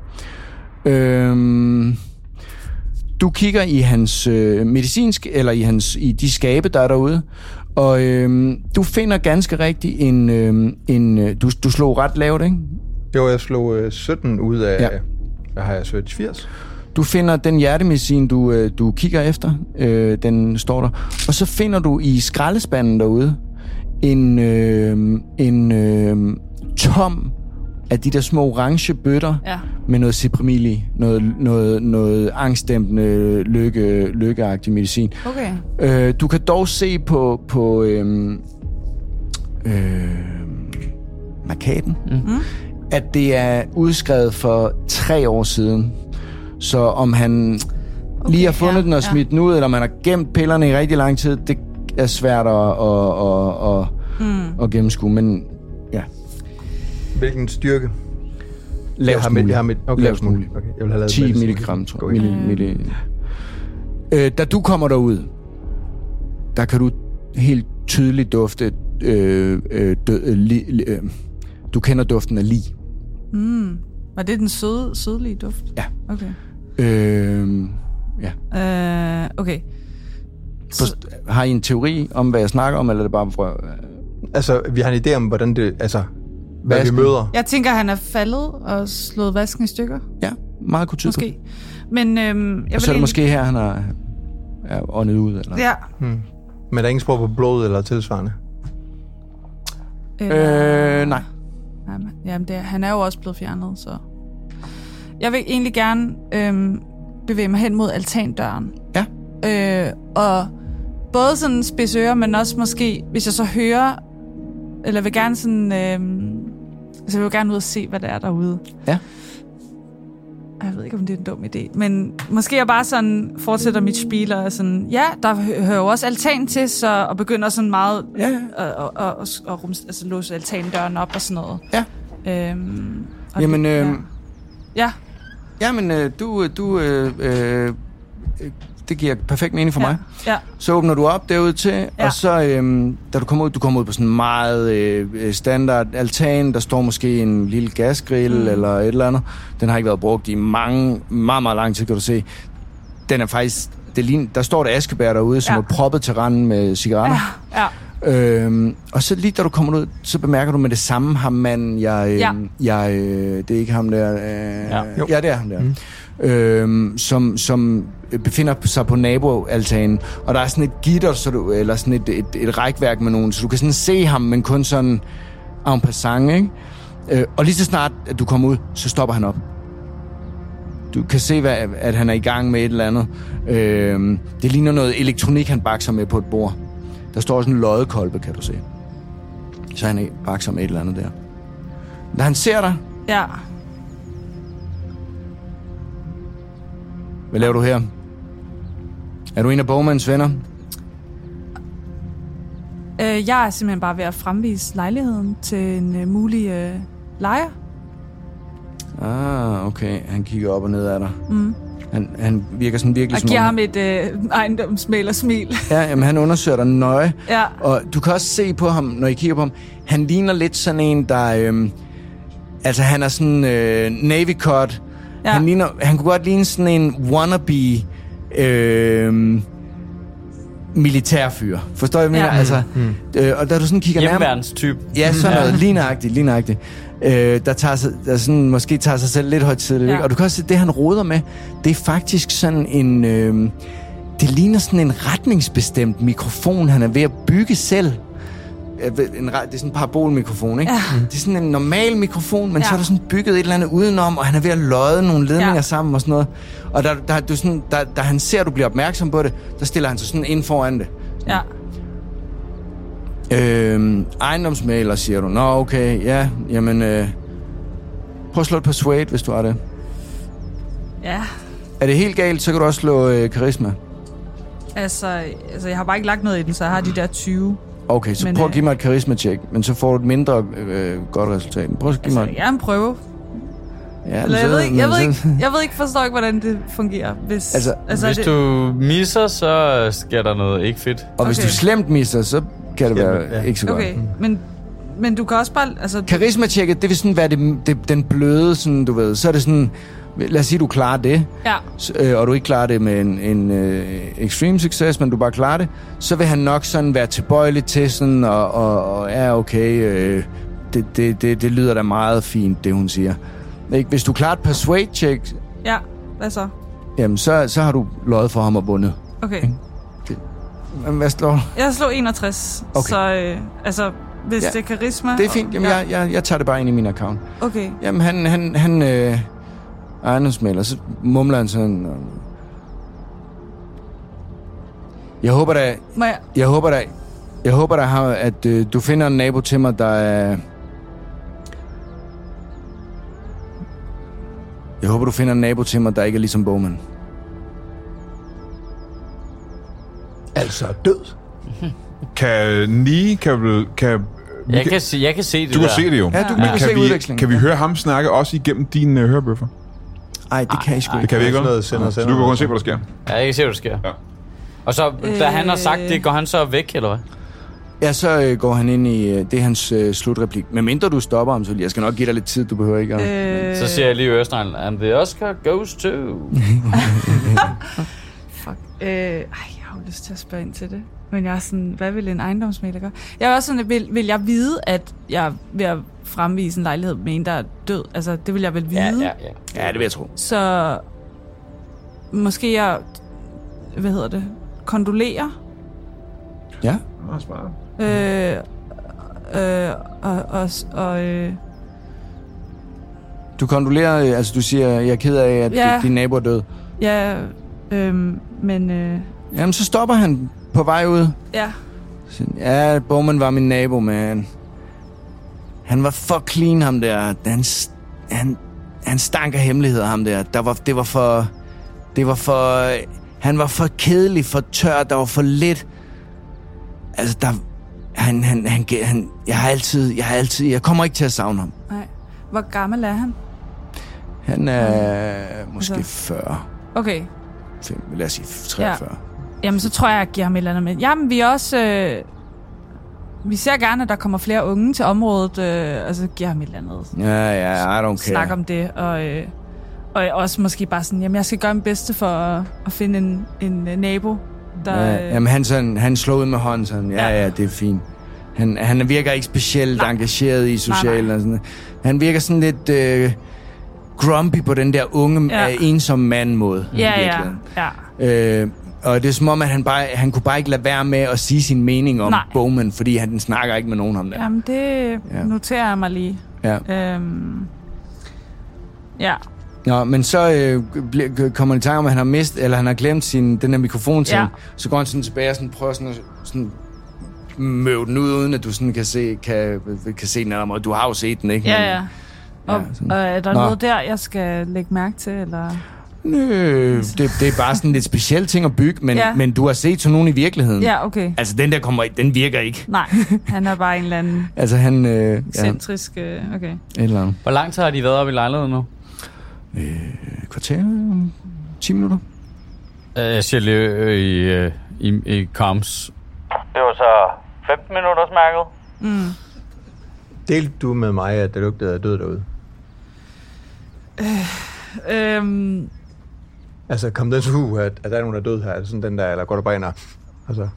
Øhm, du kigger i hans øh, medicinsk, eller i, hans, i de skabe, der er derude, og øhm, du finder ganske rigtigt en... Øh, en øh, du, du slog ret lavt, ikke? Jo, jeg slog øh, sytten ud af... Ja. Hvad har jeg søgt? firs? Du finder den hjertemedicin, du, øh, du kigger efter. Øh, den står der. Og så finder du i skraldespanden derude en, øh, en øh, tom af de der små orange bøtter ja. med noget cipramil i. Noget, noget, noget angstdæmpende, lykke, lykkeagtig medicin. Okay. Øh, du kan dog se på, på øh, øh, markaden, mm-hmm. at det er udskrevet for tre år siden. Så om han okay, lige har fundet ja, den og smidt ja. den ud, eller om han har gemt pillerne i rigtig lang tid, det er svært at, at, at, at, mm. at gennemskue, men ja. Hvilken styrke? Lavest muligt. Jeg har mit, okay, lavest muligt. Okay, jeg vil have lavet ti milligram, tror jeg. Milli, milli. Øh, da du kommer derud, der kan du helt tydeligt dufte øh, øh, død, øh, li, øh, du kender duften af lig. Mm. Var det den søde, sødlige duft? Ja. Okay. Øh, ja. Øh, okay. Så... Har I en teori om, hvad jeg snakker om, eller er det bare for... Altså, vi har en idé om, hvordan det... Altså, hvad vasken. Vi møder. Jeg tænker, han er faldet og slået vasken i stykker. Ja, meget kunne tyde på. Måske. Men, øhm, jeg og så er det måske her, han er, er åndet ud, eller... Ja. Hmm. Men der er ingen spor på blod eller tilsvarende? Eller... Øh, nej. Jamen, jamen det, han er jo også blevet fjernet, så... Jeg vil egentlig gerne øhm, bevæge mig hen mod altandøren. Ja. Øh, og både sådan spids ører, men også måske, hvis jeg så hører, eller vil gerne sådan... Øhm, altså jeg vil gerne ud og se, hvad der er derude. Ja. Jeg ved ikke, om det er en dum idé, men måske jeg bare sådan fortsætter mit spil og sådan, ja, der hører jo også altan til, så og begynder sådan meget ja, ja. at, at, at, at, at altså, låse altandøren op og sådan noget. Ja. Øhm, Jamen, det, øh, ja. ja. Jamen, øh, du, du øh, øh, det giver perfekt mening for ja. mig. Ja. Så åbner du op derude til, ja. og så, øh, da du kommer ud, du kommer ud på sådan en meget øh, standard altan, der står måske en lille gasgrill mm. eller et eller andet. Den har ikke været brugt i mange, meget, meget lang tid, kan du se. Den er faktisk, det ligner, der står et askebær derude, som ja. er proppet til randen med cigaretter. Ja, ja. Øhm, og så lige da du kommer ud, så bemærker du med det samme ham manden, jeg, øh, ja. jeg øh, det er ikke ham der, øh, ja. ja, det er ham der, mm. øhm, som, som befinder sig på naboaltanen, og der er sådan et gitter, så du, eller sådan et, et, et rækværk med nogen, så du kan sådan se ham, men kun sådan en passant, ikke? Øh, og lige så snart, at du kommer ud, så stopper han op. Du kan se, hvad, at han er i gang med et eller andet. Øh, det ligner noget elektronik, han bakser med på et bord. Der står sådan en loddekolbe, kan du se. Så han bakser med et eller andet der. Da han ser dig, Ja. hvad laver du her? Er du en af Bowmans venner? Øh, jeg er simpelthen bare ved at fremvise lejligheden til en uh, mulig uh, lejer. Ah, okay. Han kigger op og ned af dig. Mm. Han, han virker sådan virkelig Og som giver om- ham et øh, ejendomsmælersmil. Ja, jamen, han undersøger dig nøje. Ja. Og du kan også se på ham, når I kigger på ham. Han ligner lidt sådan en, der... Øhm, altså, han er sådan øh, Navy Cod. Ja. Han, ligner, han kunne godt ligne sådan en wannabe... Øh, militærfyr. Forstår jeg, hvad jeg Ja. mener? Altså, øh, og da du sådan kigger nærmere... Hjemmeværnstype. Ja, sådan noget. Lige nøjagtigt, lige nøjagtigt. Øh, der, tager sig, der sådan, måske tager sig selv lidt højtidligt. Ja. Ja. Og du kan også se, det han roder med, det er faktisk sådan en... Øh, det ligner sådan en retningsbestemt mikrofon, han er ved at bygge selv. En, det er sådan en parabolmikrofon, ikke? Ja. Det er sådan en normal mikrofon, men Ja. så er der sådan bygget et eller andet udenom, og han er ved at løje nogle ledninger Ja. sammen og sådan noget. Og da, da, du sådan, da, da han ser, at du bliver opmærksom på det, der stiller han sig sådan ind foran det. Ja. Øhm, ejendomsmægler, siger du. Nå, okay, ja, jamen... Øh, prøv at slå et persuade, hvis du har det. Ja. Er det helt galt, så kan du også slå øh, karisma. Altså, altså, jeg har bare ikke lagt noget i den, så jeg har de der tyve. Okay, så Men, prøv at øh, give mig et karisma-check, men så får du et mindre øh, godt resultat. Prøv at give Altså, mig... jeg er en prøve. Ja, Eller, jeg, så- ved ikke, jeg, men ved så- ikke, jeg ved ikke, forstår ikke, hvordan det fungerer. Hvis, Altså, altså Hvis det, du misser, så sker der noget ikke fedt. Og hvis Okay. du slemt misser, så kan det være ja. ikke så godt. Okay, men, men du kan også bare... Altså, Karisma-checket, det vil sådan være det, det, den bløde, sådan, du ved. Så er det sådan... Lad os sige, du klarer det, ja, s- øh, og du ikke klarer det med en, en øh, extreme success, men du bare klarer det, så vil han nok sådan være tilbøjelig til sådan, og, og, og ja, okay, øh, det, det, det, det lyder da meget fint, det hun siger. Ikke? Hvis du klarer et persuade-check, ja, hvad så? jamen, så, så har du løjet for ham og vundet. Okay. Jamen, hvad står der? Jeg slog enogtres, Okay. så øh, altså, hvis Ja, det er karisma... Det er fint, jamen, ja. jeg, jeg, jeg tager det bare ind i min account. Okay, Jamen, han, han, han øh, ejendomsmægler, så mumler han sådan... Øh, jeg håber da, må jeg... jeg håber da, jeg håber da, at øh, du finder en nabo til mig, der er... Jeg håber, du finder en nabo til mig, der ikke er ligesom Bowman. Altså død. Kan Ni, kan vel... Kan, Jeg kan se, jeg kan se det du der. kan se det jo. Ja, du, Ja. du Men kan kan se vi, udvekslingen. kan vi høre ham snakke også igennem dine uh, hørebøffer? Ej, det kan jeg sgu Det ikke. kan vi ikke, Sådan vel? noget sender, Så sender. du kan kun se, hvad der sker. Ja, jeg kan se, hvad der sker. Ja. Og så, da han har sagt Øh. det, går han så væk, eller hvad? Ja, så øh, går han ind i... Øh, det er hans øh, slutreplik. Men mindre du stopper ham, så jeg skal nok give dig lidt tid, du behøver ikke at... Øh, Så siger jeg lige i Øresneglen, and the Oscar goes to... Fuck. Øh, ej, jeg har jo lyst til at spørge ind til det. Men jeg er sådan, hvad vil en ejendomsmægler gøre? Jeg er også sådan, vil, vil jeg vide, at jeg er ved at fremvise en lejlighed med en, der er død? Altså, det vil jeg vel vide. Ja, ja, ja. Ja, det vil jeg tro. Så måske jeg, hvad hedder det, kondolerer. Ja. Øh, øh, og, og, og øh, Du kondolerer, øh, altså du siger, jeg er ked af, at Ja. ja. din nabo er død. ja, øh, men øh, Jamen, så stopper han på vej ud. ja, Så, ja, Bowman var min nabo, men han var for clean, ham der. Han, s- han, han stank af hemmeligheder, ham der. der var, det var for... Det var for... Han var for kedelig, for tør. Der var for lidt... Altså, der... Han, han, han, han, jeg har altid... Jeg har altid... Jeg kommer ikke til at savne ham. nej. Hvor gammel er han? Han er måske Altså- fyrre. Okay, Fem, lad os sige treogfyrre. jamen så tror jeg, jeg giver ham et eller andet med. Jamen, vi er også... Øh, vi ser gerne, at der kommer flere unge til området, øh, og så giver ham et eller andet. Ja, ja, I don't care. Snak om det, og, øh, og også måske bare sådan, jamen jeg skal gøre mit bedste for at, at finde en, en øh, nabo, der... Ja, øh, jamen han, sådan, han slår ud med hånden sådan, ja, Ja. ja, det er fint. Han, han virker ikke specielt Nej. engageret i socialen Nej, og sådan. Han virker sådan lidt øh, grumpy på den der unge, Ja. ja. ensomme mand-måde. i ja, ja, virkeligheden. ja. Øh, og det er som om, at han, bare, han kunne bare ikke lade være med at sige sin mening om Nej. Bowman, fordi han snakker ikke med nogen om det. Jamen det Ja. noterer jeg mig lige. Ja. Øhm, ja. Nå, men så øh, bliver- kommer han i tanke om, at han har mistet, eller han har glemt sin, den der mikrofon til. Ja. Så går han sådan tilbage og sådan, prøver sådan at sådan, møve den ud, uden at du sådan kan se, kan, kan se den anden måde. Du har jo set den, ikke? Ja, ja. Og, sådan. og er der Nå. noget der, jeg skal lægge mærke til, eller? Nø, det, det er bare sådan lidt speciel ting at bygge, men, Ja. men du har set sådan nogen i virkeligheden. Ja, okay. Altså, den der kommer ikke, den virker ikke. Nej, han er bare en eller anden Altså, han... Øh, ja, centrisk... Øh, okay. et eller andet. Hvor lang tid har de været oppe i lejligheden nu? Øh, kvarter? ti minutter? Øh, Jeg siger lige øh, i, øh, i, i comms. Det var så femten minutters mærket. Mm. Delte du med mig, at det lugtede af død derude? Øhm, Altså, kom den så ud, at, at der er nogen, der er død her? Er det sådan den der, eller går der bare ind og... Altså,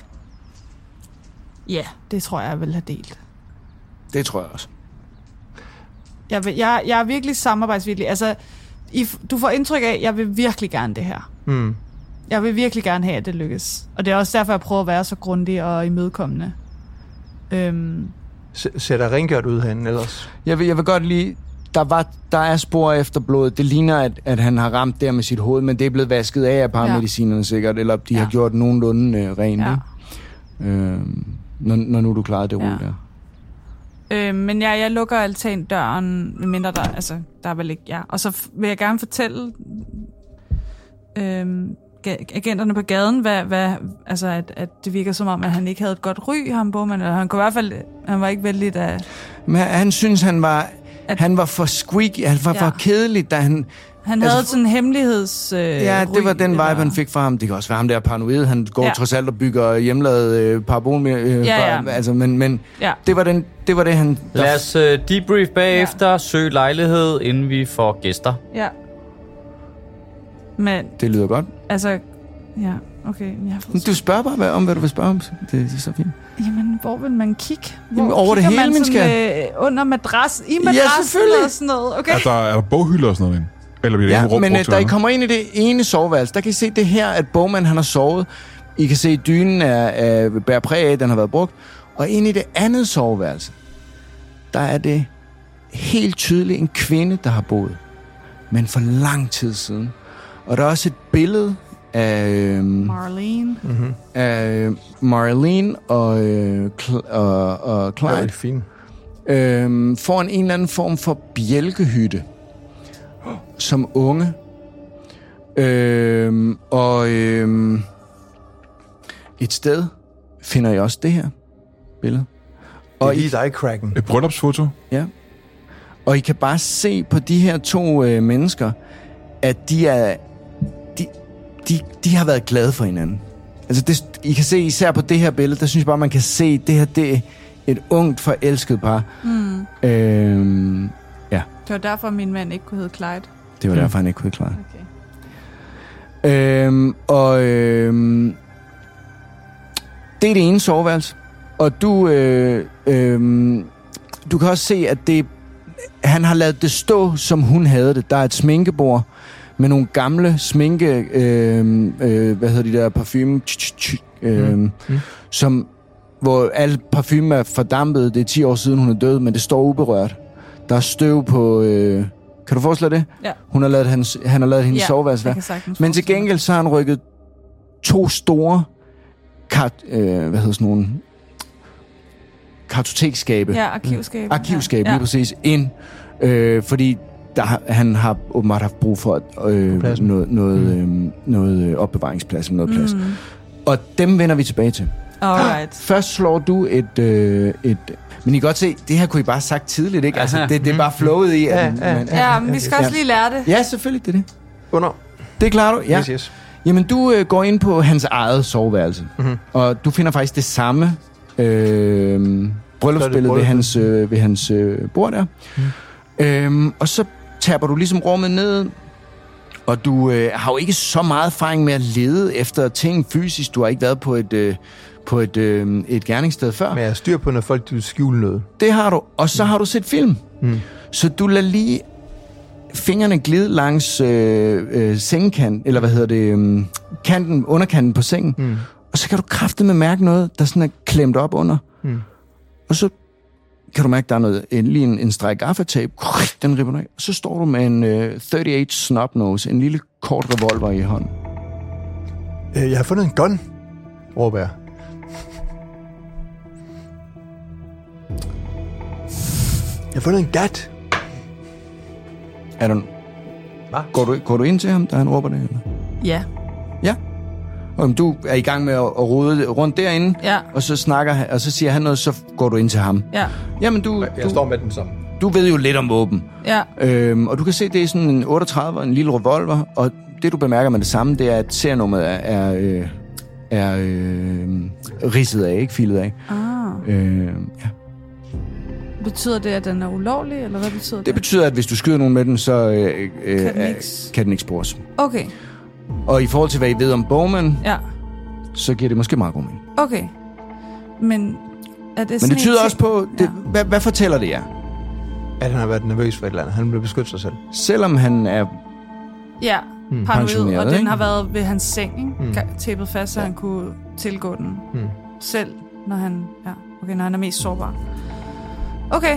ja, det tror jeg, jeg vil have delt. Det tror jeg også. Jeg, vil, jeg, jeg er virkelig samarbejdsvillig. Altså, I, du får indtryk af, at jeg vil virkelig gerne det her. hmm. Jeg vil virkelig gerne have, at det lykkes. Og det er også derfor, jeg prøver at være så grundig og imødekommende. Øhm, S- ser der rengjort ud herinde ellers? Jeg vil, jeg vil godt lige... Der, var, der er spor efter blodet. Det ligner, at, at han har ramt der med sit hoved, men det er blevet vasket af af paramedicinerne ja. sikkert, eller de ja. har gjort nogenlunde øh, rent. ja. Øh, når, når nu du klarede det Ja. rul der. øhm, men jeg, jeg lukker altandøren, mindre der, altså, der er vel ikke... Ja. Og så f- vil jeg gerne fortælle øhm, ga- agenterne på gaden, hvad, hvad, altså, at, at det virker som om, at han ikke havde et godt ry, ham Bowman, eller han kunne i hvert fald... Han var ikke vældig af... Men han, han synes, han var... At- Han var for squeaky, han var Ja. for kedelig, da han... Han Altså, havde sådan en hemmeligheds... Øh, Ja, det ry, var den vibe, eller- han fik fra ham. Det kan også være ham, der er paranoid. Han går Ja. ja. trods alt og bygger hjemmelavet øh, parabol. Øh, Ja, ja. Altså, men men Ja. det, var den, det var det, han... Der, Lad os uh, debrief bagefter, ja. søg lejlighed, inden vi får gæster. Ja. Men, det lyder godt. altså... Ja, okay. Jeg har fået... Du spørger bare hvad, om, hvad du vil spørge om. Det, det er så fint. Jamen, hvor vil man kigge? Hvor Jamen, over det kigger hele, man min sådan, skat. øh, under madras, i madrassen selvfølgelig. og sådan noget. Okay. Er der, er der boghylder og sådan noget inde? Eller bliver det Ja, ene rum men brugt øh, til da I noget? kommer ind i det ene soveværelse, der kan I se det her, at Bowman han har sovet. I kan se, at dynen er, er bærer præg af, den har været brugt. Og ind i det andet soveværelse, der er det helt tydeligt en kvinde, der har boet. Men for lang tid siden. Og der er også et billede af, øhm, Marlene. Mm-hmm. af Marlene og, øh, Cl- og, og Det er Clyde rigtig fint. øhm, foran en eller anden form for bjælkehytte som unge. Øhm, og øhm, et sted finder jeg også det her billede. Og Og det I, er lige Kraken. Et bryllupsfoto? ja. Og I kan bare se på de her to øh, mennesker, at de er de, de, de har været glade for hinanden. Altså det, I kan se især på det her billede, der synes jeg bare, man kan se, det her det er et ungt forelsket par. Mm. Øhm, Det var derfor, min mand ikke kunne hedde Clyde. det var derfor, han ikke kunne klare det. Okay. Øhm, og øhm, det er det ene soveværelse. Og du, øh, øh, du kan også se, at det, han har ladet det stå, som hun havde det. Der er et sminkebord med nogle gamle sminke, øh, øh, hvad hedder de der, parfume, øh, mm. Mm. som, hvor al parfume er fordampet. Det er ti år siden, hun er død, men det står uberørt. Der er støv på... Øh, kan du forestille dig det? Ja. Hun har lavet hans, han har lavet hendes Ja, soveværelse jeg være. kan sagtens Men til forestille mig. gengæld så har han rykket to store kart, øh, hvad hedder sådan nogle kartotekskabe, Ja, arkivskab. arkivskabe ja. lige præcis, ind, øh, fordi der, har- han har åbenbart haft brug for øh, Pladsen. noget, noget, Mm. øh, noget øh, opbevaringsplads eller noget plads. Mm. Og dem vender vi tilbage til. Alright. Først slår du et... Øh, et men I kan godt se, det her kunne I bare have sagt tidligt, ikke? Altså, det, det er bare flowet i. At, Ja, ja. man, Ja, men vi skal også lige lære det. ja, selvfølgelig, det er det. Under. Det klarer du, ja. Yes, yes. Jamen, du øh, går ind på hans eget soveværelse, Mhm. og du finder faktisk det samme øh, bryllupsbillede bryllup. ved hans, øh, ved hans øh, bord der. Mm. Øhm, og så taber du ligesom rummet ned, og du øh, har jo ikke så meget erfaring med at lede efter ting fysisk. Du har ikke været på et, øh, på et, øh, et gerningssted før. Men jeg har styr på, når folk vil skjule noget. Det har du. Og så har du set film. Mm. Så du lader lige fingrene glide langs øh, øh, sengekanten, eller hvad hedder det, øh, kanten, underkanten på sengen. Mm. Og så kan du kraftedeme mærke noget, der sådan er klemt op under. Mm. Og så kan du mærke, der er noget, en, lige en, en streg gaffatape. Den ripper af. Og så står du med en øh, treogtredive snubnose, en lille kort revolver i hånden. Øh, Jeg har fundet en gun, råber jeg. Jeg har fundet en gat. Er der... Hvad? Går du, går du ind til ham, da han råber det? Eller? Ja. Ja. Om du er i gang med at, at rode rundt derinde, Ja. og så snakker han, og så siger han noget, så går du ind til ham. Ja. Jamen, du, Jeg du, står med den som... du ved jo lidt om våben. Ja. Øhm, og du kan se, det er sådan en otteogtredive, en lille revolver, og det, du bemærker med det samme, det er, at serienummeret er, er, øh, er øh, ridset af, ikke filet af. Ah. Øh, ja. Betyder det, at den er ulovlig, eller hvad betyder det? Det betyder, at hvis du skyder nogen med den, så øh, øh, Kan den er- ikke- kan den ikke spores. Okay. Og i forhold til, hvad I ved om Bowman, Ja. så giver det måske meget god mening. Okay. Men er det Men sådan det tyder en også ting- på, det, Ja. hvad, hvad fortæller det jer? At han har været nervøs for et eller andet. Han blev beskyttet sig selv. Selvom han er... Ja, Mm. paranoid, Pensioneret, og den ikke? har været ved hans seng, ikke? Mm. Mm. Tapet fast, så Ja. han kunne tilgå den Mm. selv, når han, ja, okay, når han er mest sårbar. Okay.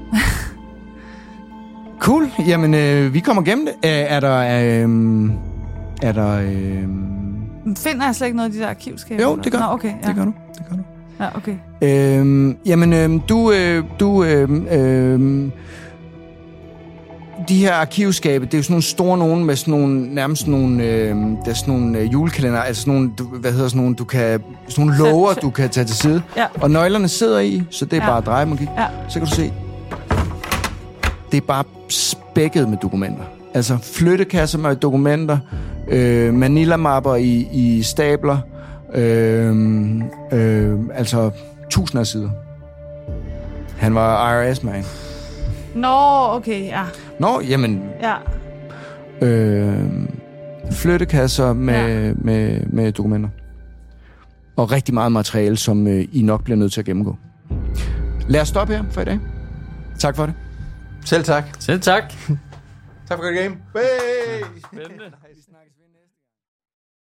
Cool. Jamen, øh, vi kommer gennem det. Øh, er der... Øh, er der... Øh, Men finder jeg slet ikke noget af de der arkivskaber? jo, eller? det gør, Nå, okay, ja. det gør du. Det gør du. Ja, okay. Øhm, jamen, øhm, du, øh, du, øh, øh, de her arkivskabe, det er jo sådan nogle store nogen med sådan nogle, nærmest sådan nogle, øh, der er sådan nogle øh, julekalender, altså sådan nogle, du, hvad hedder sådan nogle, du kan, sådan nogle låger, du kan tage til side. Ja. Og nøglerne sidder i, så det er Ja. bare at dreje magi. Ja. Så kan du se, det er bare spækket med dokumenter. Altså flyttekasser med dokumenter, øh, manila-mapper i, i stabler, øh, øh, altså tusinder af sider. Han var I R S-man. Nå, okay, ja. Nå, jamen, Ja, øh, flyttekasser med, Ja. med, med dokumenter. Og rigtig meget materiale, som øh, I nok bliver nødt til at gennemgå. Lad os stoppe her for i dag. Tak for det. Selv tak. Selv tak. Tak for godt game. Hey! Spændende.